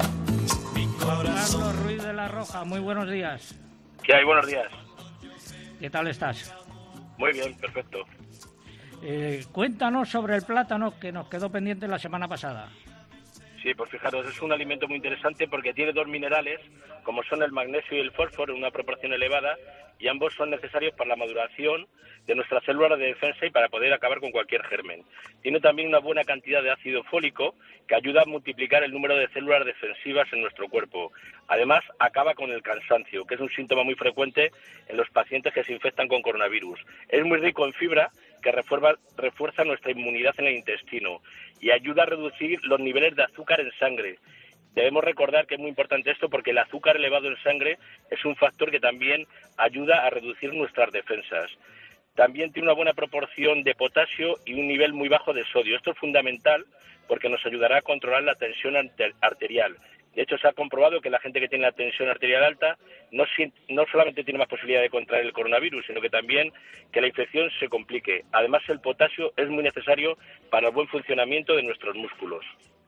Carlos Ruiz de la Roja, muy buenos días. ¿Qué hay? Buenos días. ¿Qué tal estás? Muy bien, perfecto. Eh, cuéntanos sobre el plátano, que nos quedó pendiente la semana pasada. Sí, pues fijaros, es un alimento muy interesante porque tiene dos minerales, como son el magnesio y el fósforo, en una proporción elevada, y ambos son necesarios para la maduración de nuestras células de defensa y para poder acabar con cualquier germen. Tiene también una buena cantidad de ácido fólico que ayuda a multiplicar el número de células defensivas en nuestro cuerpo. Además, acaba con el cansancio, que es un síntoma muy frecuente en los pacientes que se infectan con coronavirus. Es muy rico en fibra, que refuerza, refuerza nuestra inmunidad en el intestino y ayuda a reducir los niveles de azúcar en sangre. Debemos recordar que es muy importante esto porque el azúcar elevado en sangre es un factor que también ayuda a reducir nuestras defensas. También tiene una buena proporción de potasio y un nivel muy bajo de sodio. Esto es fundamental porque nos ayudará a controlar la tensión arterial. De hecho, se ha comprobado que la gente que tiene la tensión arterial alta no, no solamente tiene más posibilidad de contraer el coronavirus, sino que también que la infección se complique. Además, el potasio es muy necesario para el buen funcionamiento de nuestros músculos.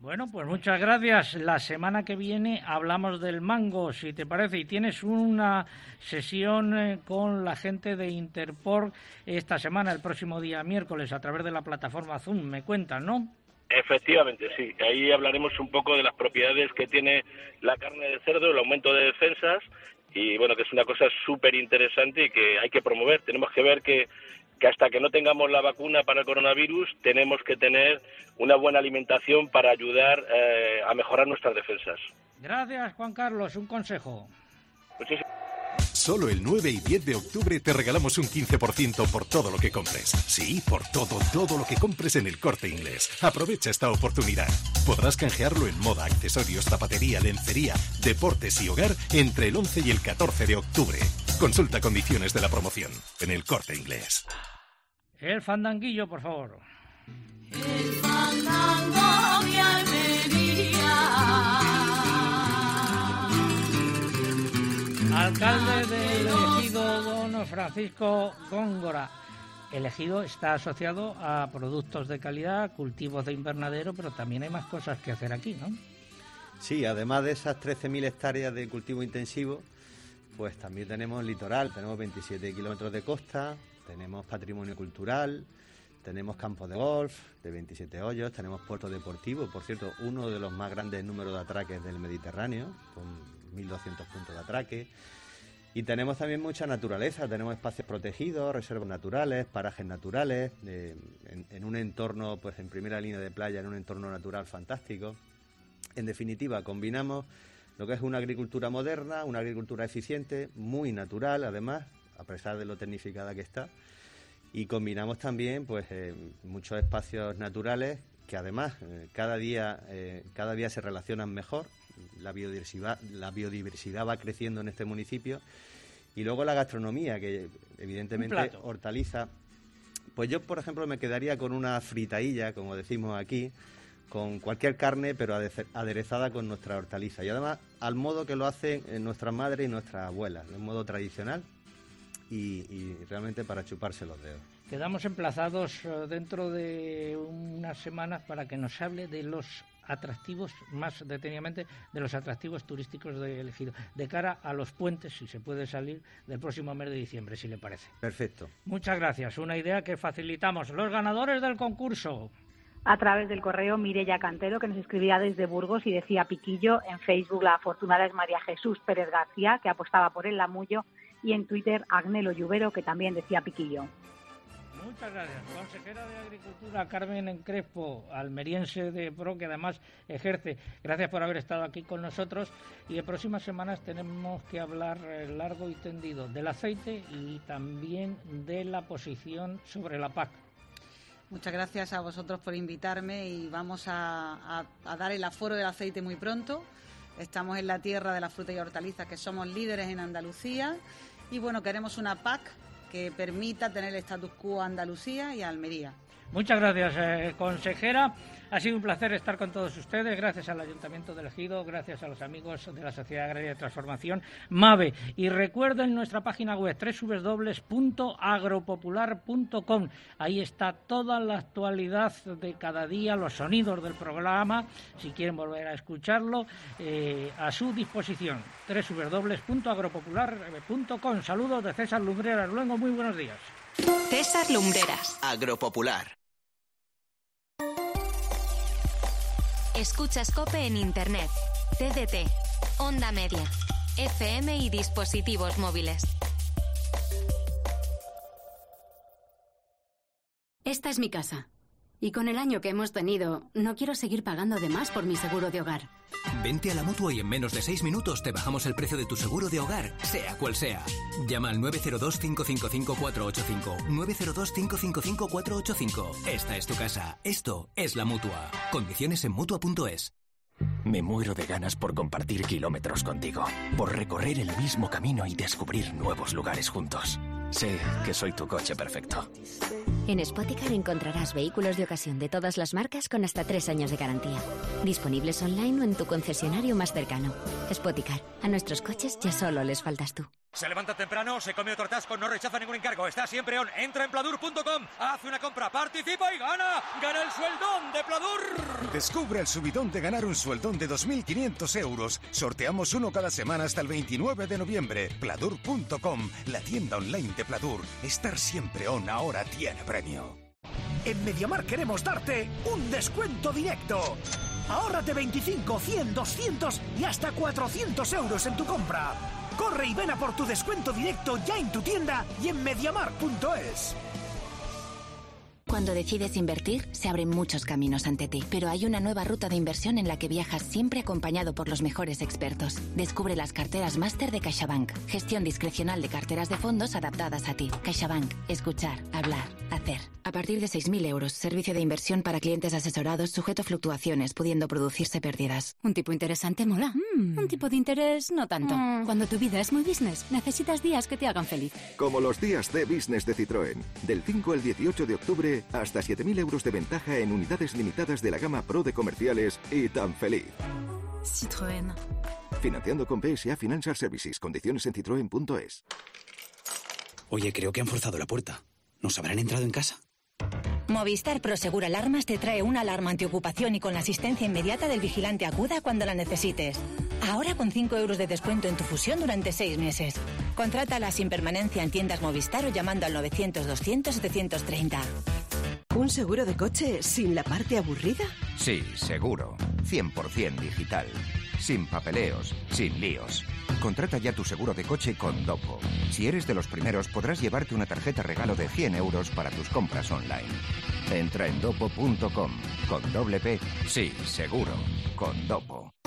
Bueno, pues muchas gracias. La semana que viene hablamos del mango, si te parece, y tienes una sesión eh, con la gente de Interpor esta semana, el próximo día miércoles, a través de la plataforma Zoom, me cuentan, ¿no? Efectivamente, sí. Ahí hablaremos un poco de las propiedades que tiene la carne de cerdo, el aumento de defensas, y bueno, que es una cosa súper interesante y que hay que promover. Tenemos que ver que que hasta que no tengamos la vacuna para el coronavirus tenemos que tener una buena alimentación para ayudar eh, a mejorar nuestras defensas. Gracias, Juan Carlos. Un consejo. Muchísimas Solo el nueve y diez de octubre te regalamos un quince por ciento por todo lo que compres. Sí, por todo, todo lo que compres en el Corte Inglés. Aprovecha esta oportunidad. Podrás canjearlo en moda, accesorios, zapatería, lencería, deportes y hogar entre el once y el catorce de octubre. Consulta condiciones de la promoción en el Corte Inglés. El fandanguillo, por favor. El fandango de Almería. Alcalde del Ejido, don Francisco Góngora. El Ejido está asociado a productos de calidad, cultivos de invernadero, pero también hay más cosas que hacer aquí, ¿no? Sí, además de esas trece mil hectáreas de cultivo intensivo, pues también tenemos litoral, tenemos veintisiete kilómetros de costa, tenemos patrimonio cultural, tenemos campos de golf de veintisiete hoyos, tenemos puerto deportivo, por cierto, uno de los más grandes números de atraques del Mediterráneo, con mil doscientos puntos de atraque. Y tenemos también mucha naturaleza, tenemos espacios protegidos, reservas naturales, parajes naturales, eh, en, en un entorno, pues en primera línea de playa, en un entorno natural fantástico. En definitiva, combinamos lo que es una agricultura moderna, una agricultura eficiente, muy natural además, a pesar de lo tecnificada que está, y combinamos también pues eh, muchos espacios naturales que además eh, cada día eh, cada día se relacionan mejor. La biodiversidad, la biodiversidad va creciendo en este municipio, y luego la gastronomía, que evidentemente hortaliza. Pues yo, por ejemplo, me quedaría con una fritailla, como decimos aquí, con cualquier carne, pero aderezada con nuestra hortaliza, y además al modo que lo hacen nuestras madres y nuestras abuelas, de un modo tradicional y, y realmente para chuparse los dedos. Quedamos emplazados dentro de unas semanas para que nos hable de los atractivos, más detenidamente de los atractivos turísticos del Ejido, de cara a los puentes, si se puede salir, del próximo mes de diciembre, si le parece. Perfecto. Muchas gracias. Una idea que facilitamos. Los ganadores del concurso. A través del correo Mireia Cantero, que nos escribía desde Burgos y decía Piquillo. En Facebook la afortunada es María Jesús Pérez García, que apostaba por el Lamullo, y en Twitter Agnelo Lluvero, que también decía Piquillo. Muchas gracias. Consejera de Agricultura Carmen Encrespo, almeriense de Pro, que además ejerce. Gracias por haber estado aquí con nosotros, y en próximas semanas tenemos que hablar largo y tendido del aceite y también de la posición sobre la P A C. Muchas gracias a vosotros por invitarme, y vamos a, a, a dar el aforo del aceite muy pronto. Estamos en la tierra de la fruta y hortalizas, que somos líderes en Andalucía, y bueno, queremos una P A C que permita tener el status quo a Andalucía y a Almería. Muchas gracias, eh, consejera. Ha sido un placer estar con todos ustedes. Gracias al Ayuntamiento del Ejido, gracias a los amigos de la Sociedad Agraria de Transformación, MAVE. Y recuerden nuestra página web, doble u doble u doble u punto agropopular punto com. Ahí está toda la actualidad de cada día, los sonidos del programa. Si quieren volver a escucharlo, eh, a su disposición. doble u doble u doble u punto agropopular punto com. Saludos de César Lumbreras. Luego, muy buenos días. César Lumbreras. Agropopular. Escuchas COPE en Internet, T D T, Onda Media, F M y dispositivos móviles. Esta es mi casa. Y con el año que hemos tenido, no quiero seguir pagando de más por mi seguro de hogar. Vente a la Mutua y en menos de seis minutos te bajamos el precio de tu seguro de hogar, sea cual sea. Llama al nueve cero dos, cinco cinco cinco, cuatro ocho cinco. nueve cero dos, cinco cinco cinco, cuatro ocho cinco. Esta es tu casa. Esto es la Mutua. Condiciones en Mutua punto es. Me muero de ganas por compartir kilómetros contigo, por recorrer el mismo camino y descubrir nuevos lugares juntos. Sé que soy tu coche perfecto. En Spoticar encontrarás vehículos de ocasión de todas las marcas con hasta tres años de garantía. Disponibles online o en tu concesionario más cercano. Spoticar, a nuestros coches ya solo les faltas tú. Se levanta temprano, se come otro atasco, no rechaza ningún encargo, está siempre on. Entra en pladur punto com, hace una compra, participa y gana. ¡Gana el sueldón de Pladur! Descubre el subidón de ganar un sueldón de dos mil quinientos euros. Sorteamos uno cada semana hasta el veintinueve de noviembre. pladur punto com, la tienda online de Pladur. Estar siempre on ahora tiene premio. En MediaMarkt queremos darte un descuento directo. Ahórrate veinticinco, cien, doscientos y hasta cuatrocientos euros en tu compra. Corre y ven a por tu descuento directo ya en tu tienda y en mediamarkt punto es. Cuando decides invertir, se abren muchos caminos ante ti, pero hay una nueva ruta de inversión en la que viajas siempre acompañado por los mejores expertos. Descubre las carteras máster de CaixaBank, gestión discrecional de carteras de fondos adaptadas a ti. CaixaBank, escuchar, hablar, hacer. A partir de seis mil euros, servicio de inversión para clientes asesorados sujeto a fluctuaciones, pudiendo producirse pérdidas. Un tipo interesante mola. Mm. Un tipo de interés no tanto. Mm. Cuando tu vida es muy business, necesitas días que te hagan feliz. Como los días de business de Citroën. Del cinco al dieciocho de octubre, hasta siete mil euros de ventaja en unidades limitadas de la gama Pro de comerciales y tan feliz. Citroën. Financiando con P S A Financial Services. Condiciones en citroen punto es. Oye, creo que han forzado la puerta. ¿Nos habrán entrado en casa? Movistar Prosegur Alarmas te trae una alarma antiocupación y con la asistencia inmediata del vigilante acuda cuando la necesites. Ahora con cinco euros de descuento en tu fusión durante seis meses. Contrátala sin permanencia en tiendas Movistar o llamando al novecientos, doscientos, setecientos treinta. ¿Un seguro de coche sin la parte aburrida? Sí, seguro. cien por ciento digital. Sin papeleos, sin líos. Contrata ya tu seguro de coche con Dopo. Si eres de los primeros, podrás llevarte una tarjeta regalo de cien euros para tus compras online. Entra en dopo punto com. Con doble P, sí, seguro. Con Dopo.